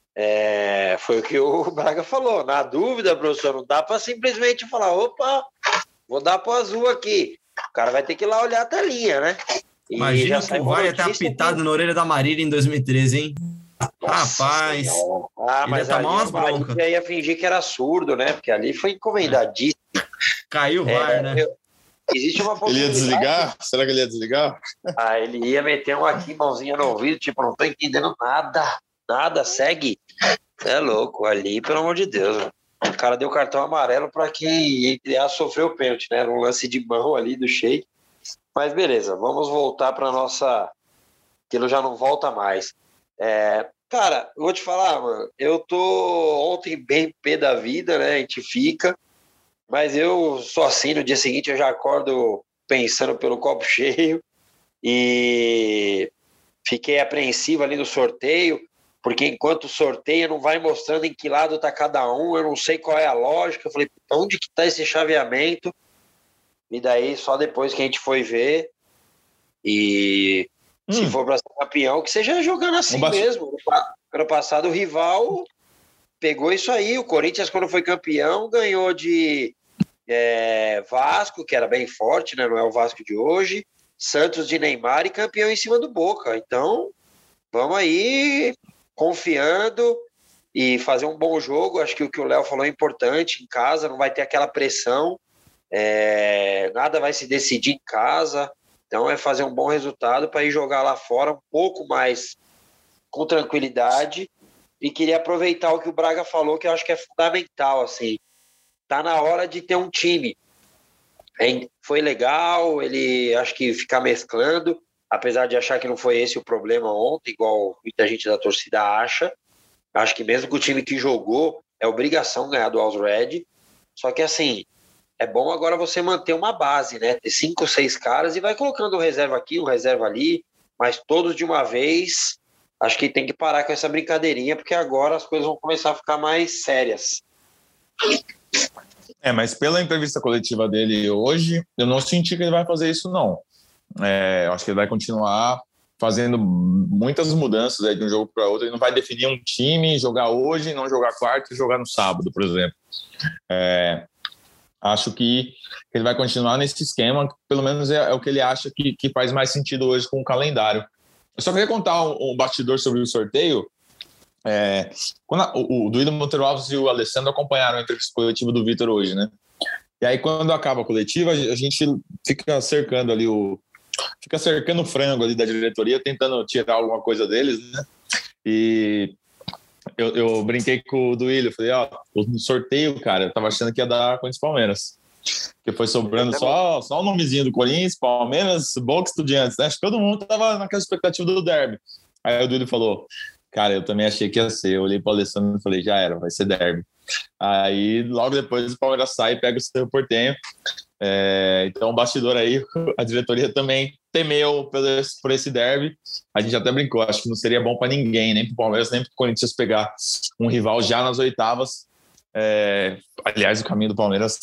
é, foi o que o Braga falou. Na dúvida, professor, não dá para simplesmente falar, opa, vou dar pro azul aqui. O cara vai ter que ir lá olhar a telinha, né? E imagina que o V A R ia ter apitado que... na orelha da Marília em dois mil e treze, hein? Nossa, rapaz. Senhora. Ah, mas ali umas broncas. Ia fingir que era surdo, né? Porque ali foi encomendadíssimo. Caiu o V A R, é, né? Eu, existe uma possibilidade. Ele ia desligar? Será que ele ia desligar? Ah, ele ia meter um aqui, mãozinha no ouvido, tipo, não tô entendendo nada. Nada, segue. É louco, ali, pelo amor de Deus. O cara deu cartão amarelo para quem, entre aspas, sofreu o pênalti, né? Era um lance de mão ali do Sheik. Mas beleza, vamos voltar para nossa... Aquilo já não volta mais. É... Cara, eu vou te falar, mano, eu tô ontem bem pé da vida, né? A gente fica, mas eu sou assim, no dia seguinte eu já acordo pensando pelo copo cheio e fiquei apreensivo ali no sorteio, porque enquanto sorteia não vai mostrando em que lado tá cada um, eu não sei qual é a lógica. Eu falei, onde que tá esse chaveamento? E daí só depois que a gente foi ver e hum. se for para ser campeão, que seja jogando assim um mesmo. Ano passado o rival pegou isso aí, o Corinthians quando foi campeão ganhou de é, Vasco, que era bem forte, né? Não é o Vasco de hoje, Santos de Neymar e campeão em cima do Boca. Então vamos aí confiando e fazer um bom jogo. Acho que o que o Léo falou é importante, em casa não vai ter aquela pressão, é, nada vai se decidir em casa, então é fazer um bom resultado para ir jogar lá fora um pouco mais com tranquilidade. E queria aproveitar o que o Braga falou, que eu acho que é fundamental, assim, tá na hora de ter um time. É, foi legal ele, acho que ficar mesclando, apesar de achar que não foi esse o problema ontem, igual muita gente da torcida acha. Acho que mesmo que o time que jogou, é obrigação ganhar do Always Red. Só que assim, é bom agora você manter uma base, né? Ter cinco, seis caras e vai colocando um reserva aqui, um reserva ali, mas todos de uma vez. Acho que tem que parar com essa brincadeirinha, porque agora as coisas vão começar a ficar mais sérias. É, mas pela entrevista coletiva dele hoje, eu não senti que ele vai fazer isso, não. É, eu acho que ele vai continuar fazendo muitas mudanças aí de um jogo para outro. Ele não vai definir um time, jogar hoje, não jogar quarto e jogar no sábado, por exemplo. É, acho que ele vai continuar nesse esquema, pelo menos é, é o que ele acha que, que faz mais sentido hoje com o calendário. Eu só queria contar um, um bastidor sobre o sorteio. É, quando a, o, o Duílio Monteiro Alves e o Alessandro acompanharam a entrevista coletiva do Vitor hoje, né? E aí, quando acaba a coletiva, a gente fica cercando ali o... Fica cercando o frango ali da diretoria, tentando tirar alguma coisa deles, né? E eu, eu brinquei com o Duílio, falei, ó, no sorteio, cara, eu tava achando que ia dar Corinthians e Palmeiras. Que foi sobrando só, só o nomezinho do Corinthians, Palmeiras, Boca, Estudiantes, né? Acho que todo mundo tava naquela expectativa do derby. Aí o Duílio falou, cara, eu também achei que ia ser. Eu olhei pro Alessandro e falei, já era, vai ser derby. Aí logo depois o Palmeiras sai e pega o Cerro Porteño. É, então o bastidor aí, a diretoria também temeu por esse, por esse derby. A gente até brincou, acho que não seria bom para ninguém, nem pro Palmeiras, nem pro Corinthians pegar um rival já nas oitavas. É, aliás, o caminho do Palmeiras,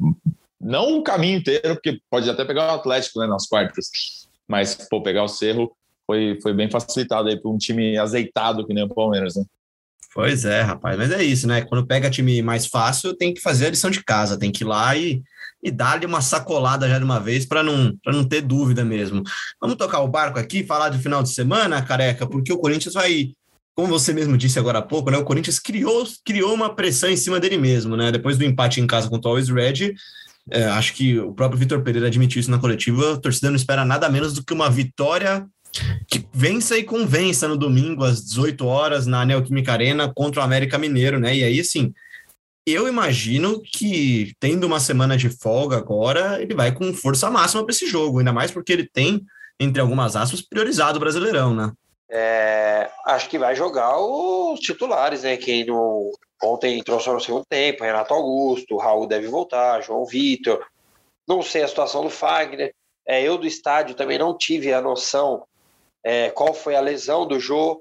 não o caminho inteiro, porque pode até pegar o Atlético, né, nas quartas, mas pô, pegar o Cerro foi, foi bem facilitado aí por um time azeitado que nem o Palmeiras, né? Pois é, rapaz, mas é isso, né? Quando pega time mais fácil, tem que fazer a lição de casa, tem que ir lá e, e dar-lhe uma sacolada já de uma vez para não, para não ter dúvida mesmo. Vamos tocar o barco aqui, falar de final de semana, Careca, porque o Corinthians vai, como você mesmo disse agora há pouco, né? O Corinthians criou, criou uma pressão em cima dele mesmo, né? Depois do empate em casa contra o Always Red, é, acho que o próprio Vitor Pereira admitiu isso na coletiva, a torcida não espera nada menos do que uma vitória que vença e convença no domingo às dezoito horas na Neoquímica Arena contra o América Mineiro, né? E aí, assim, eu imagino que tendo uma semana de folga agora, ele vai com força máxima para esse jogo, ainda mais porque ele tem, entre algumas aspas, priorizado o Brasileirão, né? É, acho que vai jogar os titulares, né? Quem no, ontem entrou só no segundo tempo, Renato Augusto, o Raul deve voltar, João Vitor. Não sei a situação do Fagner. É, eu do estádio também não tive a noção é, qual foi a lesão do Jô.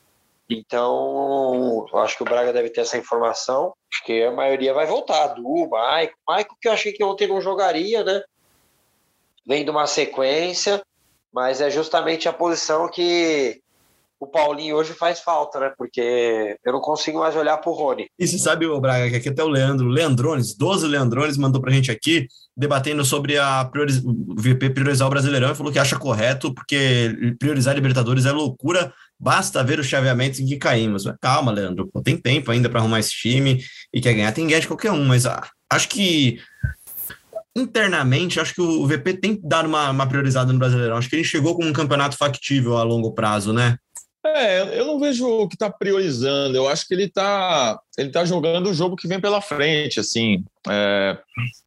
Então, acho que o Braga deve ter essa informação. Acho que a maioria vai voltar. Du, Maico. Maico que eu achei que ontem não jogaria, né? Vem de uma sequência, mas é justamente a posição que o Paulinho hoje faz falta, né? Porque eu não consigo mais olhar pro Rony. E você sabe, o Braga, que aqui até o Leandro, Leandrones, doze Leandrones, mandou pra gente aqui, debatendo sobre a prioriz... o V P priorizar o Brasileirão, e falou que acha correto, porque priorizar a Libertadores é loucura, basta ver os chaveamentos em que caímos. Calma, Leandro, pô, tem tempo ainda para arrumar esse time, e quer ganhar, tem que ganhar de qualquer um, mas ah, acho que internamente, acho que o V P tem dado uma, uma priorizada no Brasileirão, acho que ele chegou com um campeonato factível a longo prazo, né? É, eu não vejo o que está priorizando. Eu acho que ele está ele tá jogando o jogo que vem pela frente, assim. É,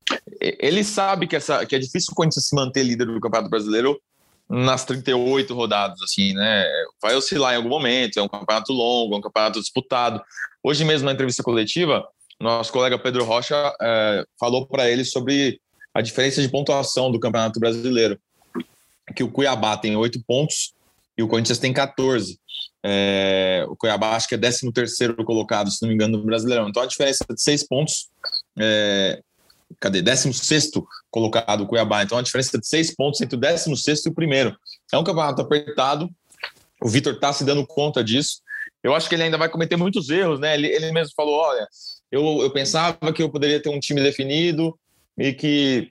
ele sabe que, essa, que é difícil o Corinthians se manter líder do Campeonato Brasileiro nas trinta e oito rodadas, assim, né? Vai oscilar em algum momento, é um campeonato longo, é um campeonato disputado. Hoje mesmo, na entrevista coletiva, nosso colega Pedro Rocha é, falou para ele sobre a diferença de pontuação do Campeonato Brasileiro, que o Cuiabá tem oito pontos e o Corinthians tem catorze. É, o Cuiabá acho que é décimo terceiro colocado, se não me engano, no Brasileirão. Então a diferença é de seis pontos. É, cadê? décimo sexto colocado o Cuiabá. Então a diferença é de seis pontos entre o décimo sexto e o primeiro. É um campeonato apertado. O Vitor está se dando conta disso. Eu acho que ele ainda vai cometer muitos erros, né? Ele, ele mesmo falou, olha, eu, eu pensava que eu poderia ter um time definido e que,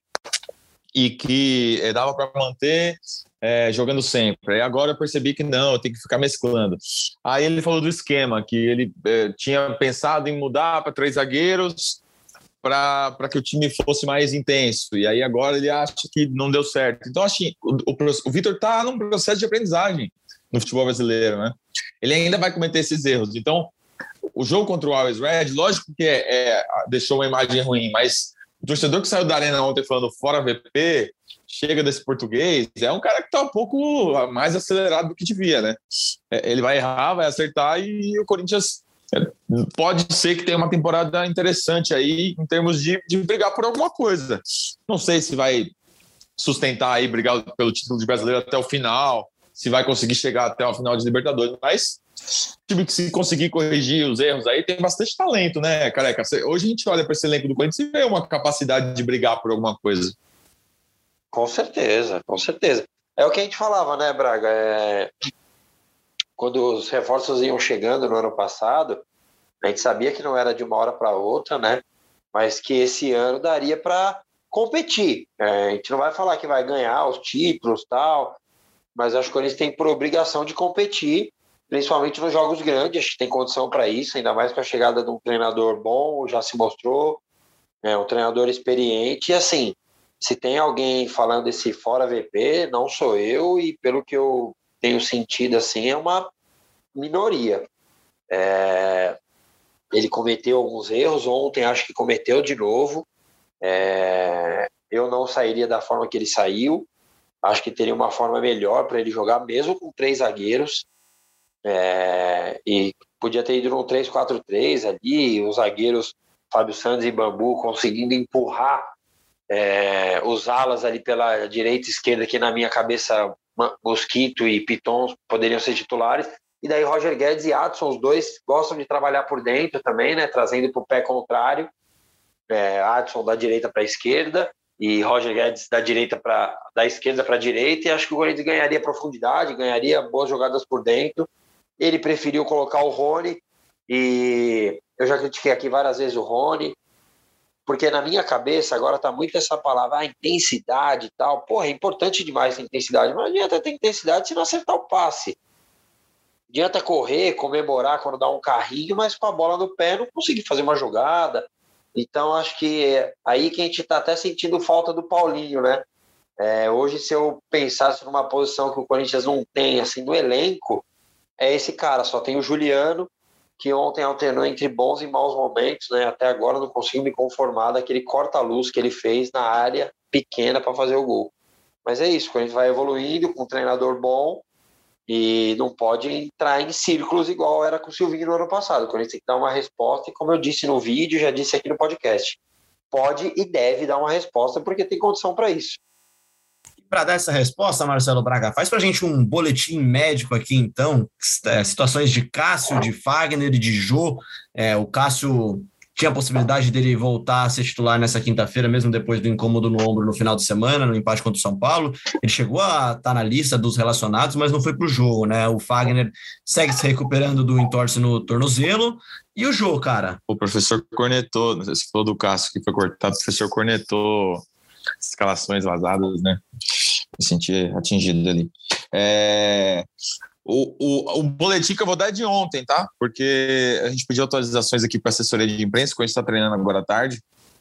e que é, dava para manter é, jogando sempre. E agora eu percebi que não, eu tenho que ficar mesclando. Aí ele falou do esquema, que ele é, tinha pensado em mudar para três zagueiros para que o time fosse mais intenso. E aí agora ele acha que não deu certo. Então, assim, o, o, o Vitor está num processo de aprendizagem no futebol brasileiro, né? Ele ainda vai cometer esses erros. Então, o jogo contra o Always Red, lógico que é, é, deixou uma imagem ruim, mas o torcedor que saiu da arena ontem falando fora V P, chega desse português, é um cara que está um pouco mais acelerado do que devia, né? É, ele vai errar, vai acertar e o Corinthians pode ser que tenha uma temporada interessante aí em termos de, de brigar por alguma coisa. Não sei se vai sustentar aí, brigar pelo título de brasileiro até o final, se vai conseguir chegar até o final de Libertadores, mas o time que se conseguir corrigir os erros aí tem bastante talento, né, Careca? Hoje a gente olha para esse elenco do Corinthians e vê uma capacidade de brigar por alguma coisa. Com certeza, com certeza. É o que a gente falava, né, Braga? É... Quando os reforços iam chegando no ano passado, a gente sabia que não era de uma hora para outra, né? Mas que esse ano daria para competir. É, a gente não vai falar que vai ganhar os títulos e tal, mas acho que o Corinthians tem por obrigação de competir, principalmente nos jogos grandes. Acho que tem condição para isso, ainda mais com a chegada de um treinador bom, já se mostrou, é, um treinador experiente. E assim, se tem alguém falando esse fora V P, não sou eu, e pelo que eu tenho sentido, assim, é uma minoria. É, ele cometeu alguns erros, ontem acho que cometeu de novo. É, eu não sairia da forma que ele saiu, acho que teria uma forma melhor para ele jogar, mesmo com três zagueiros, é, e podia ter ido no três quatro três ali, os zagueiros Fábio Santos e Bambu conseguindo empurrar é, os alas ali pela direita e esquerda, que na minha cabeça Mosquito e Piton poderiam ser titulares, e daí Roger Guedes e Adson, os dois gostam de trabalhar por dentro também, né, trazendo para o pé contrário, é, Adson da direita para a esquerda e Roger Guedes da direita para da esquerda para a direita, e acho que o Corinthians ganharia profundidade, ganharia boas jogadas por dentro. Ele preferiu colocar o Rony, e eu já critiquei aqui várias vezes o Rony, porque na minha cabeça agora tá muito essa palavra, ah, intensidade e tal. Porra, é importante demais a intensidade, mas não adianta ter intensidade se não acertar o passe. Adianta correr, comemorar quando dá um carrinho, mas com a bola no pé não conseguir fazer uma jogada. Então acho que é aí que a gente tá até sentindo falta do Paulinho, né? É, hoje, se eu pensasse numa posição que o Corinthians não tem, assim, no elenco, é esse cara, só tem o Juliano, que ontem alternou entre bons e maus momentos, né? Até agora não consigo me conformar daquele corta-luz que ele fez na área pequena para fazer o gol. Mas é isso, quando a gente vai evoluindo com um treinador bom, e não pode entrar em círculos igual era com o Silvinho no ano passado. Quando a gente tem que dar uma resposta, e como eu disse no vídeo, já disse aqui no podcast, pode e deve dar uma resposta porque tem condição para isso. Para dar essa resposta, Marcelo Braga, faz para a gente um boletim médico aqui, então, é, situações de Cássio, de Fagner e de Jô. É, o Cássio tinha a possibilidade dele voltar a ser titular nessa quinta-feira, mesmo depois do incômodo no ombro no final de semana, no empate contra o São Paulo. Ele chegou a estar na lista dos relacionados, mas não foi para o jogo, né? O Fagner segue se recuperando do entorse no tornozelo. E o Jô, cara? O professor cornetou, você falou do Cássio que foi cortado, o professor cornetou escalações vazadas, né? Me senti atingido ali. É... O, o, o boletim que eu vou dar é de ontem, tá? Porque a gente pediu atualizações aqui para a assessoria de imprensa, que a gente está treinando agora à tarde.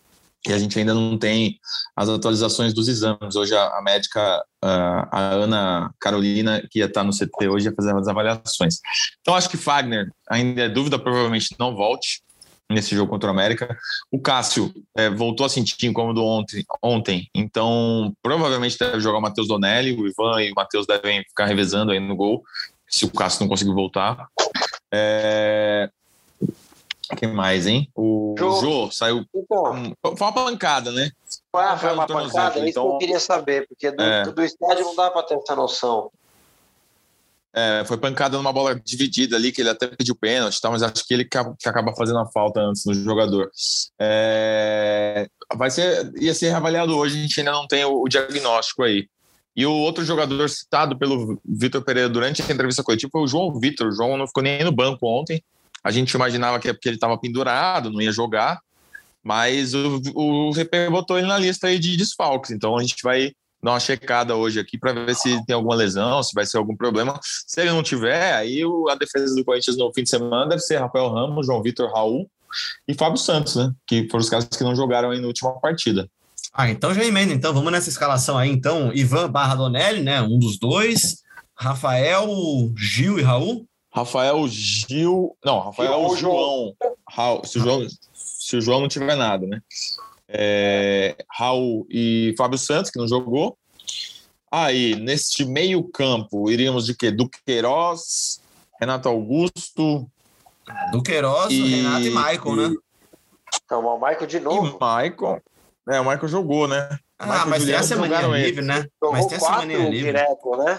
e a gente ainda não tem as atualizações dos exames. Hoje a, a médica, a, a Ana Carolina, que ia estar no C T hoje, ia fazer as avaliações. Então acho que Fagner ainda é dúvida, provavelmente não volte nesse jogo contra o América. O Cássio é, voltou a sentir incômodo ontem, ontem, então provavelmente deve jogar o Matheus Donelli, o Ivan e o Matheus devem ficar revezando aí no gol, se o Cássio não conseguir voltar. É... Quem mais, hein? O Jô, Jô saiu... Então, foi uma pancada, né? Foi, foi uma pancada, é isso então, que eu queria saber, porque do, é... do estádio não dá para ter essa noção. É, foi pancada numa bola dividida ali, que ele até pediu pênalti, tá, mas acho que ele que acaba fazendo a falta antes do jogador. É, vai ser, ia ser reavaliado hoje, a gente ainda não tem o, o diagnóstico aí. E o outro jogador citado pelo Vitor Pereira durante a entrevista coletiva foi o João Vitor. O João não ficou nem no banco ontem. A gente imaginava que é porque ele estava pendurado, não ia jogar, mas o, o V P botou ele na lista aí de desfalques, então a gente vai dar uma checada hoje aqui para ver se tem alguma lesão, se vai ser algum problema. Se ele não tiver, aí o, a defesa do Corinthians no fim de semana deve ser Rafael Ramos, João Vitor, Raul e Fábio Santos, né? Que foram os caras que não jogaram aí na última partida. Ah, então já emenda. Então vamos nessa escalação aí. Então, Ivan barra Donelli, né? Um dos dois. Rafael, Gil e Raul. Rafael, Gil... Não, Rafael, Gil, João. Raul, se, o João. Se o João não tiver nada, né? É, Raul e Fábio Santos, que não jogou. Aí, neste meio campo, iríamos de quê? Duqueiroz, Renato Augusto... Duqueiroz, e... Renato e Maicon, né? Então, o Maicon de novo. E Maicon... É, o Maicon jogou, né? Ah, Maicon mas tem a semana livre, né? Jogou mas tem a semana livre. Direto, né?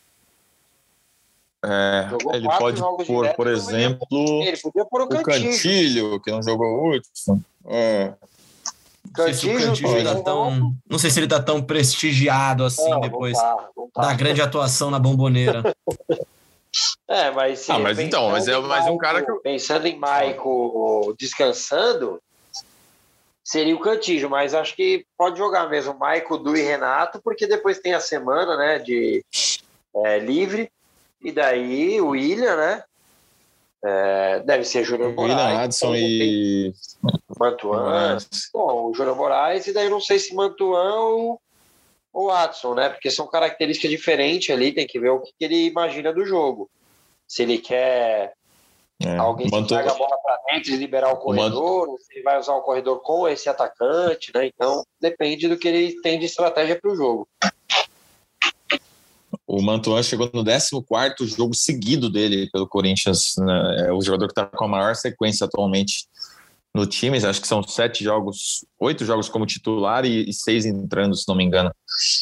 É, ele pode pôr, direto, por exemplo, ele podia pôr o, o Cantilho. Cantilho, que não jogou o último. É. Cantilho, não, sei se o Cantilho tá tão, não sei se ele tá tão prestigiado assim não, depois não tá, não tá. da grande atuação na Bomboneira. É, mas, se ah, mas então, mas é mais um cara que eu... Pensando em Maicon descansando, seria o Cantillo, mas acho que pode jogar mesmo Maicon, Du e Renato, porque depois tem a semana, né, de é, livre. E daí o William, né? É, deve ser Júnior Moraes. William, Adson e... Mantuan. Bom, o Júnior Moraes, e daí não sei se Mantuan ou, ou Adson, né? Porque são características diferentes ali, tem que ver o que, que ele imagina do jogo. Se ele quer é, alguém que traga a bola para dentro e liberar o corredor, ou se ele vai usar o corredor com esse atacante, né? Então, depende do que ele tem de estratégia para o jogo. O Mantuan chegou no décimo quarto jogo seguido dele pelo Corinthians, né? É o jogador que está com a maior sequência atualmente no time. Acho que são sete jogos, oito jogos como titular e, e seis entrando, se não me engano.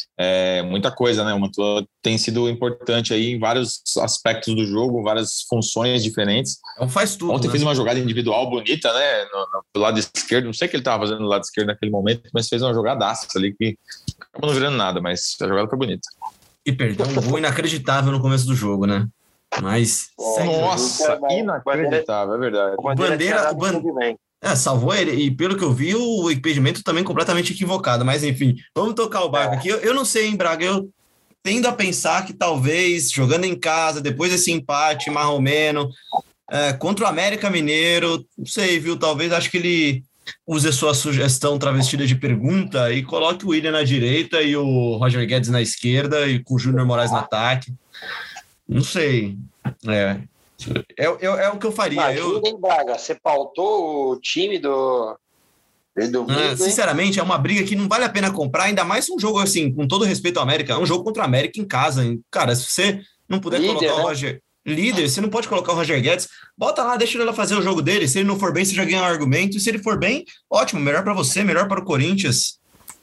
É muita coisa, né? O Mantuan tem sido importante aí em vários aspectos do jogo, várias funções diferentes. Então faz tudo. Ontem né? fez uma jogada individual bonita, né? No, no, do lado esquerdo. Não sei o que ele estava fazendo do lado esquerdo naquele momento, mas fez uma jogadaça ali que acabou não virando nada, mas a jogada foi bonita. E perdeu um gol inacreditável no começo do jogo, né? Mas... Nossa, inacreditável, é verdade. O Bandeira... O Bandeira é, salvou ele. E pelo que eu vi, o impedimento também completamente equivocado. Mas, enfim, vamos tocar o barco aqui. Eu, eu não sei, hein, Braga? Eu tendo a pensar que talvez, jogando em casa, depois desse empate marromeno, é, contra o América Mineiro, não sei, viu? Talvez, acho que ele... use a sua sugestão travestida de pergunta e coloque o William na direita e o Roger Guedes na esquerda e com o Júnior Moraes no ataque. Não sei. É, é, é, é o que eu faria. Imagina, eu... hein, Braga? Você pautou o time do... do ah, sinceramente, é uma briga que não vale a pena comprar, ainda mais um jogo assim, com todo respeito ao América, é um jogo contra o América em casa. Hein? Cara, se você não puder Líder, colocar né? o Roger... líder, você não pode colocar o Roger Guedes, bota lá, deixa ele fazer o jogo dele, se ele não for bem, você já ganha um argumento, e se ele for bem, ótimo, melhor para você, melhor para o Corinthians.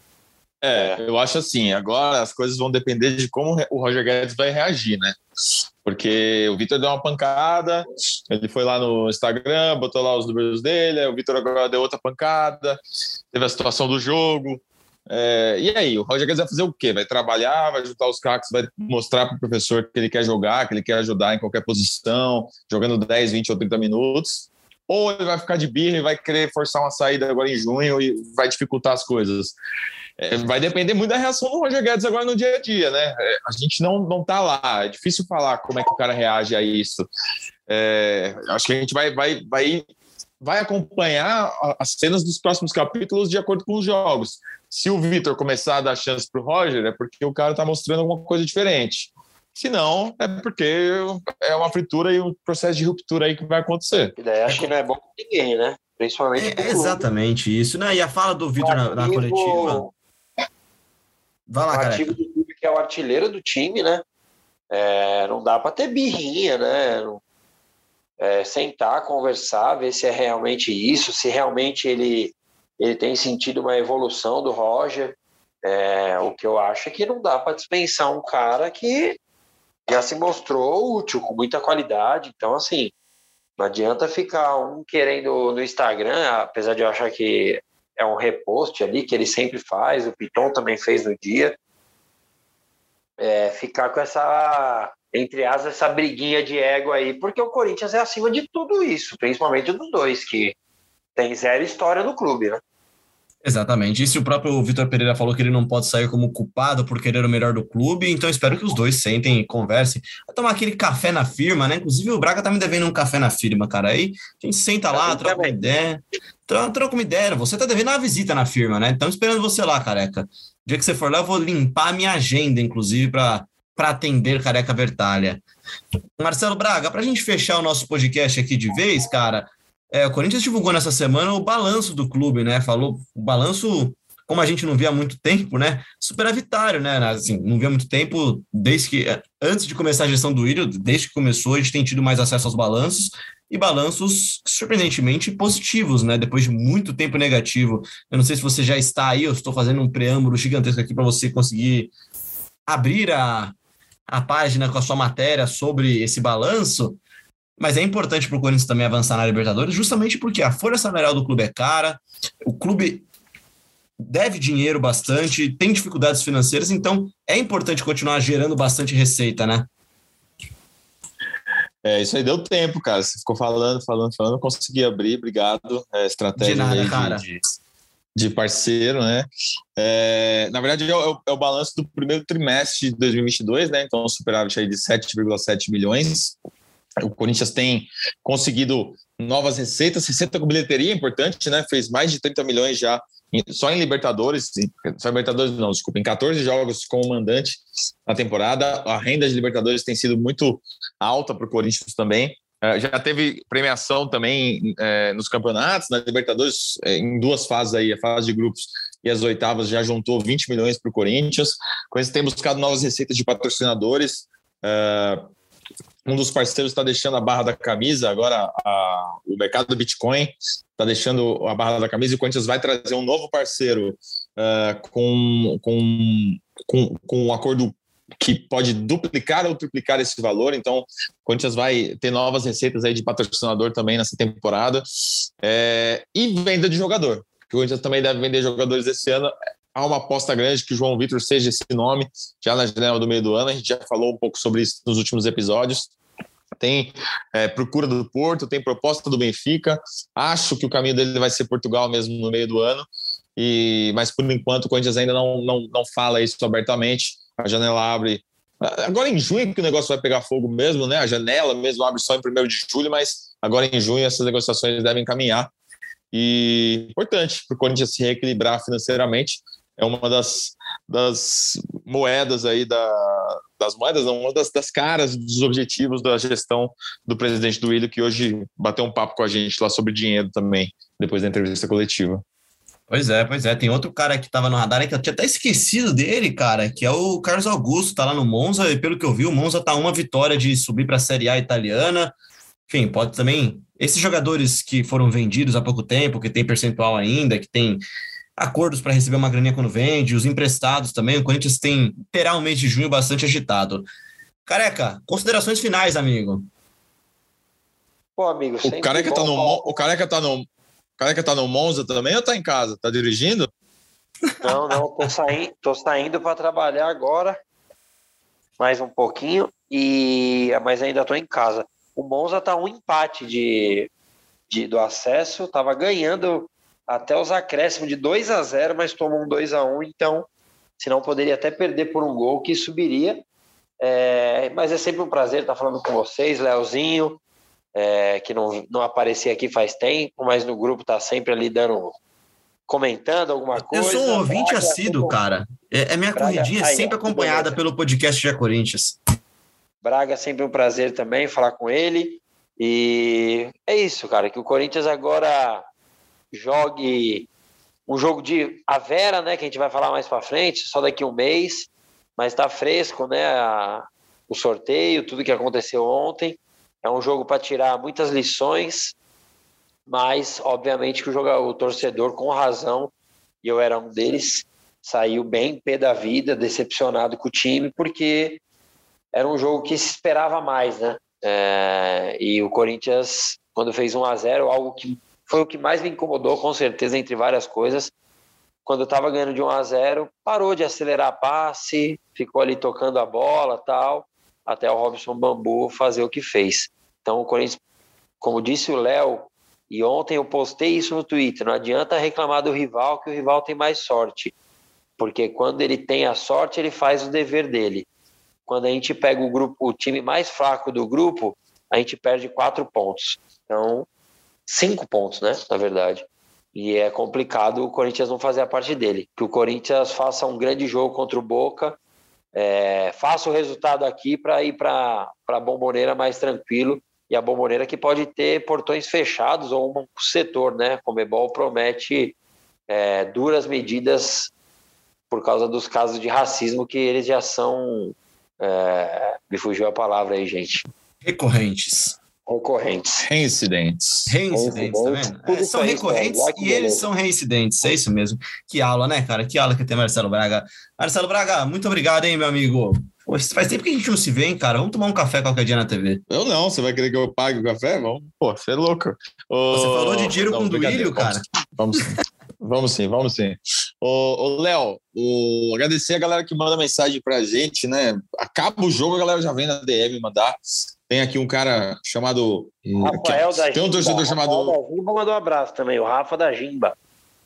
É, eu acho assim, agora as coisas vão depender de como o Roger Guedes vai reagir, né? Porque o Vitor deu uma pancada, ele foi lá no Instagram, botou lá os números dele, aí o Vitor agora deu outra pancada, teve a situação do jogo. É, e aí, o Roger Guedes vai fazer o quê? Vai trabalhar, vai juntar os cacos, vai mostrar para o professor que ele quer jogar, que ele quer ajudar em qualquer posição, jogando dez, vinte ou trinta minutos, ou ele vai ficar de birra e vai querer forçar uma saída agora em junho e vai dificultar as coisas. É, vai depender muito da reação do Roger Guedes agora no dia a dia, né? É, a gente não, não tá lá, é difícil falar como é que o cara reage a isso. É, acho que a gente vai, vai, vai vai acompanhar as cenas dos próximos capítulos de acordo com os jogos. Se o Vitor começar a dar chance para o Roger, é porque o cara está mostrando alguma coisa diferente. Se não, é porque é uma fritura e um processo de ruptura aí que vai acontecer. E daí acho que não é bom para ninguém, né? Principalmente É exatamente isso, né? E a fala do Vitor na, na coletiva... Vai lá, o cara. ativo do clube, que é o artilheiro do time, né? É, não dá para ter birrinha, né? Não, é, sentar, conversar, ver se é realmente isso, se realmente ele, ele tem sentido uma evolução do Roger. É, o que eu acho é que não dá para dispensar um cara que já se mostrou útil, com muita qualidade. Então, assim, não adianta ficar um querendo no Instagram, apesar de eu achar que é um repost ali, que ele sempre faz, o Piton também fez no dia, é, ficar com essa, entre aspas, essa briguinha de ego aí, porque o Corinthians é acima de tudo isso, principalmente dos dois, que tem zero história no clube, né? Exatamente. E se o próprio Vitor Pereira falou que ele não pode sair como culpado por querer o melhor do clube, então espero que os dois sentem e conversem. Vai tomar aquele café na firma, né? Inclusive o Braga tá me devendo um café na firma, cara. Aí a gente senta lá, Eu troca uma ideia. Troca, troca uma ideia. Você tá devendo uma visita na firma, né? Estamos esperando você lá, careca. O dia que você for lá, eu vou limpar a minha agenda, inclusive, para para atender Careca Bertalha. Marcelo Braga, pra gente fechar o nosso podcast aqui de vez, cara, É, o Corinthians divulgou nessa semana o balanço do clube, né? Falou o balanço, como a gente não via há muito tempo, né? Superavitário, né? Assim, não via há muito tempo, desde que, antes de começar a gestão do Írio, desde que começou, a gente tem tido mais acesso aos balanços, e balanços surpreendentemente positivos, né? Depois de muito tempo negativo. Eu não sei se você já está aí, eu estou fazendo um preâmbulo gigantesco aqui para você conseguir abrir a, a página com a sua matéria sobre esse balanço. Mas é importante para o Corinthians também avançar na Libertadores, justamente porque a folha salarial do clube é cara, o clube deve dinheiro bastante, tem dificuldades financeiras, então é importante continuar gerando bastante receita, né? É, isso aí deu tempo, cara. Você ficou falando, falando, falando, consegui abrir, obrigado. É, estratégia de nada, aí cara. De, de, de parceiro, né? É, na verdade, é o, é o balanço do primeiro trimestre de dois mil e vinte e dois, né? Então, um superávit aí de sete vírgula sete milhões. O Corinthians tem conseguido novas receitas, receita com bilheteria é importante, né? Fez mais de trinta milhões já só em Libertadores, só em Libertadores não, desculpa, em catorze jogos como mandante na temporada. A renda de Libertadores tem sido muito alta para o Corinthians também. Já teve premiação também é, nos campeonatos, na Libertadores, é, em duas fases aí, a fase de grupos e as oitavas já juntou vinte milhões para o Corinthians. O Corinthians tem buscado novas receitas de patrocinadores. Uh, Um dos parceiros está deixando a barra da camisa, agora a, o mercado do Bitcoin está deixando a barra da camisa e o Corinthians vai trazer um novo parceiro uh, com, com, com, com um acordo que pode duplicar ou triplicar esse valor. Então, o Corinthians vai ter novas receitas aí de patrocinador também nessa temporada. É, e venda de jogador. O Corinthians também deve vender jogadores esse ano. Há uma aposta grande que o João Vitor seja esse nome, já na janela do meio do ano. A gente já falou um pouco sobre isso nos últimos episódios. Tem é, procura do Porto, tem proposta do Benfica. Acho que o caminho dele vai ser Portugal mesmo no meio do ano. E, mas, por enquanto, o Corinthians ainda não, não, não fala isso abertamente. A janela abre... Agora em junho que o negócio vai pegar fogo mesmo, né? A janela mesmo abre só em primeiro de julho, mas agora em junho essas negociações devem caminhar. E importante para o Corinthians se reequilibrar financeiramente. É uma das, das moedas aí, da, das moedas, não, uma das, das caras dos objetivos da gestão do presidente do Írio, que hoje bateu um papo com a gente lá sobre dinheiro também, depois da entrevista coletiva. Pois é, pois é. Tem outro cara que estava no radar que eu tinha até esquecido dele, cara, que é o Carlos Augusto, tá lá no Monza, e pelo que eu vi, o Monza tá uma vitória de subir para a Série A italiana. Enfim, pode também... Esses jogadores que foram vendidos há pouco tempo, que tem percentual ainda, que tem acordos para receber uma graninha quando vende, os emprestados também, o Corinthians tem, terá um mês de junho bastante agitado. Careca, considerações finais, amigo. Pô, amigo, o Careca bom, tá no o Careca tá no o Careca tá no Monza também ou tá em casa? Tá dirigindo? Não, não, tô saindo, tô saindo para trabalhar agora mais um pouquinho e mas ainda tô em casa. O Monza tá um empate de, de do acesso, tava ganhando até os acréscimos de dois a zero, mas tomou um dois a um, então, senão poderia até perder por um gol que subiria. É, mas é sempre um prazer estar falando com vocês, Leozinho, é, que não, não aparecia aqui faz tempo, mas no grupo tá sempre ali dando, comentando alguma coisa. Eu sou um ouvinte Braga, assíduo, cara. É, é minha Braga, corridinha é aí, sempre ó, acompanhada beleza. pelo podcast G Corinthians. Braga, sempre um prazer também falar com ele. E é isso, cara, que o Corinthians agora jogue um jogo de a Vera, né, que a gente vai falar mais pra frente, só daqui um mês, mas tá fresco, né, a, o sorteio, tudo que aconteceu ontem. É um jogo para tirar muitas lições, mas obviamente que o jogador, o torcedor, com razão, e eu era um deles, saiu bem pé da vida, decepcionado com o time, porque era um jogo que se esperava mais, né? É, e o Corinthians, quando fez um a zero, algo que foi o que mais me incomodou, com certeza, entre várias coisas, quando eu estava ganhando de um a zero, parou de acelerar passe, ficou ali tocando a bola e tal, até o Robson Bambu fazer o que fez. Então o Corinthians, como disse o Léo, e ontem eu postei isso no Twitter, não adianta reclamar do rival, que o rival tem mais sorte, porque quando ele tem a sorte, ele faz o dever dele. Quando a gente pega o grupo, o time mais fraco do grupo, a gente perde quatro pontos. Então, cinco pontos, né, na verdade. E é complicado o Corinthians não fazer a parte dele. Que o Corinthians faça um grande jogo contra o Boca, é, faça o resultado aqui para ir para a Bombonera mais tranquilo, e a Bombonera que pode ter portões fechados ou um setor, né? Conmebol promete é, duras medidas por causa dos casos de racismo que eles já são, é, me fugiu a palavra aí, gente. Recorrentes. Recorrentes. Reincidentes. Reincidentes, tá vendo? É, são recorrentes e eles são reincidentes, é isso mesmo. Que aula, né, cara? Que aula que tem Marcelo Braga. Marcelo Braga, muito obrigado, hein, meu amigo. Pô, faz tempo que a gente não se vê, hein, cara? Vamos tomar um café qualquer dia na T V. Eu não, você vai querer que eu pague o café? Vamos, pô, você é louco. Ô, Você falou de dinheiro com o Duílio, cara. Vamos, vamos sim, vamos sim, vamos sim. Ô, ô Léo, o, agradecer a galera que manda mensagem pra gente, né? Acaba o jogo, a galera já vem na D M mandar. Tem aqui um cara chamado... Rafael aqui, da Gimba. tem um torcedor Rafael chamado... da Gimba mandou um abraço também, o Rafa da Gimba.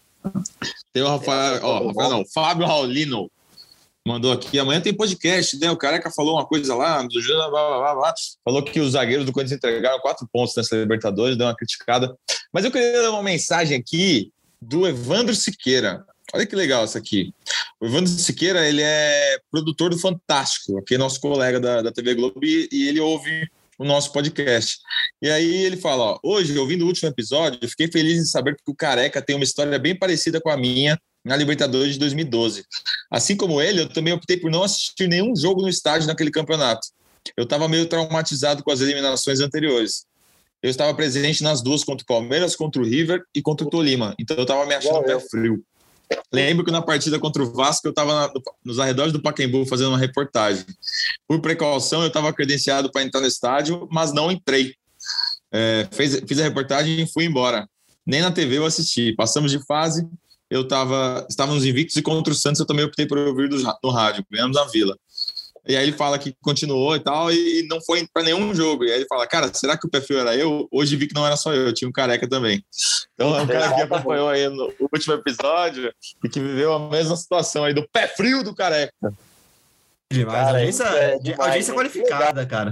Tem o Rafael... Ó, Rafael não, Fábio Raulino mandou aqui. Amanhã tem podcast, né? O Careca falou uma coisa lá, do blá, blá, blá, blá, falou que os zagueiros do Corinthians entregaram quatro pontos nessa Libertadores, deu uma criticada. Mas eu queria dar uma mensagem aqui do Evandro Siqueira. Olha que legal isso aqui. O Evandro Siqueira, ele é produtor do Fantástico, aqui é nosso colega da, da T V Globo, e, e ele ouve o nosso podcast. E aí ele fala, ó, hoje, ouvindo o último episódio, eu fiquei feliz em saber que o Careca tem uma história bem parecida com a minha na Libertadores de dois mil e doze. Assim como ele, eu também optei por não assistir nenhum jogo no estádio naquele campeonato. Eu estava meio traumatizado com as eliminações anteriores. Eu estava presente nas duas, contra o Palmeiras, contra o River e contra o Tolima. Então eu estava me achando pé frio. Lembro que na partida contra o Vasco eu estava nos arredores do Pacaembu fazendo uma reportagem. Por precaução, eu estava credenciado para entrar no estádio, mas não entrei. É, fez, fiz a reportagem e fui embora. Nem na T V eu assisti. Passamos de fase, eu tava, estávamos invictos e contra o Santos eu também optei por ouvir do, no rádio. Ganhamos a Vila. E aí ele fala que continuou e tal, e não foi para nenhum jogo. E aí ele fala, cara, será que o pé frio era eu? Hoje vi que não era só eu, tinha um Careca também. Então é um cara que acompanhou aí no último episódio e que viveu a mesma situação aí do pé frio do Careca. Demais, Cara, audiência, é demais, audiência hein? qualificada, cara.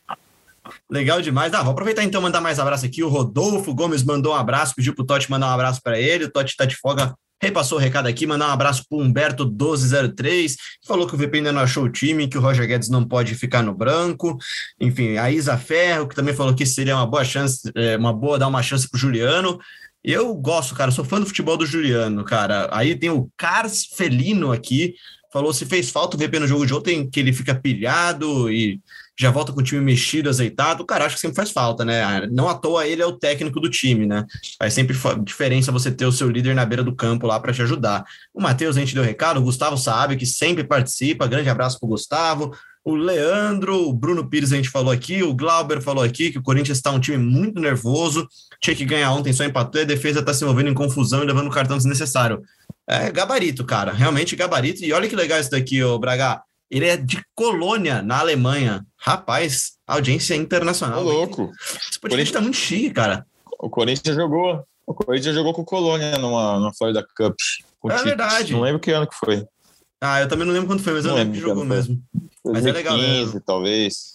Legal demais. Ah, vou aproveitar então e mandar mais abraço aqui. O Rodolfo Gomes mandou um abraço, pediu pro Totti mandar um abraço para ele. O Totti tá de folga, repassou o recado aqui, mandar um abraço pro Humberto doze zero três, que falou que o V P ainda não achou o time, que o Roger Guedes não pode ficar no branco. Enfim, a Isa Ferro, que também falou que seria uma boa chance, é, uma boa dar uma chance pro Juliano. Eu gosto, cara, sou fã do futebol do Juliano, cara. Aí tem o Cars Felino aqui, falou se fez falta o V P no jogo de ontem, que ele fica pilhado e já volta com o time mexido, azeitado. Cara, acho que sempre faz falta, né? Não à toa ele é o técnico do time, né? Faz sempre diferença você ter o seu líder na beira do campo lá para te ajudar. O Matheus, a gente deu recado, o Gustavo sabe que sempre participa, grande abraço pro Gustavo. O Leandro, o Bruno Pires a gente falou aqui, o Glauber falou aqui que o Corinthians está um time muito nervoso, tinha que ganhar ontem, só empatou, e a defesa está se envolvendo em confusão e levando um cartão desnecessário. É gabarito, cara, realmente gabarito. E olha que legal isso daqui, ô Braga. Ele é de Colônia, na Alemanha. Rapaz, audiência internacional. Ô, louco. Esse podcast tá muito chique, cara. O Corinthians jogou. O Corinthians jogou com o Colônia numa, numa Florida Cup. É verdade. Não lembro que ano que foi. Ah, eu também não lembro quando foi, mas não eu lembro que jogou mesmo. Mas é legal, dois mil e quinze, talvez.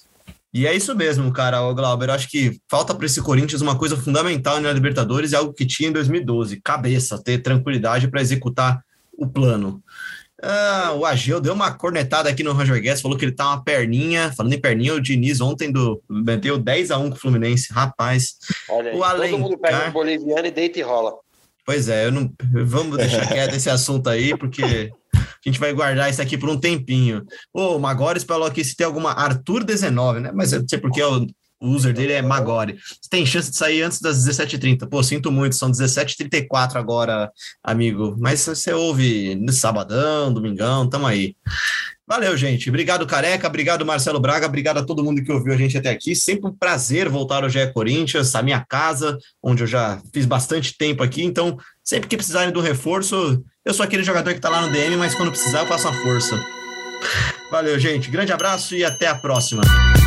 E é isso mesmo, cara, o Glauber, eu acho que falta para esse Corinthians uma coisa fundamental na Libertadores, é algo que tinha em dois mil e doze, cabeça, ter tranquilidade para executar o plano. Ah, o Ageu deu uma cornetada aqui no Roger Guedes, falou que ele tá uma perninha, falando em perninha, o Diniz ontem do, meteu dez a um com o Fluminense, rapaz. Olha aí, o Alencar, todo mundo pega o boliviano e deita e rola. Pois é, eu não, vamos deixar quieto esse assunto aí, porque a gente vai guardar isso aqui por um tempinho. Ô, o Magores falou aqui se tem alguma Arthur dezenove, né? Mas eu não sei porque o user dele é Magori. Tem chance de sair antes das dezessete e trinta. Pô, sinto muito, são dezessete e trinta e quatro agora, amigo. Mas você ouve no sabadão, domingão, tamo aí. Valeu, gente. Obrigado, Careca. Obrigado, Marcelo Braga. Obrigado a todo mundo que ouviu a gente até aqui. Sempre um prazer voltar ao G E Corinthians, a minha casa, onde eu já fiz bastante tempo aqui. Então, sempre que precisarem do reforço, eu sou aquele jogador que tá lá no D M, mas quando precisar eu faço uma força. Valeu, gente. Grande abraço e até a próxima.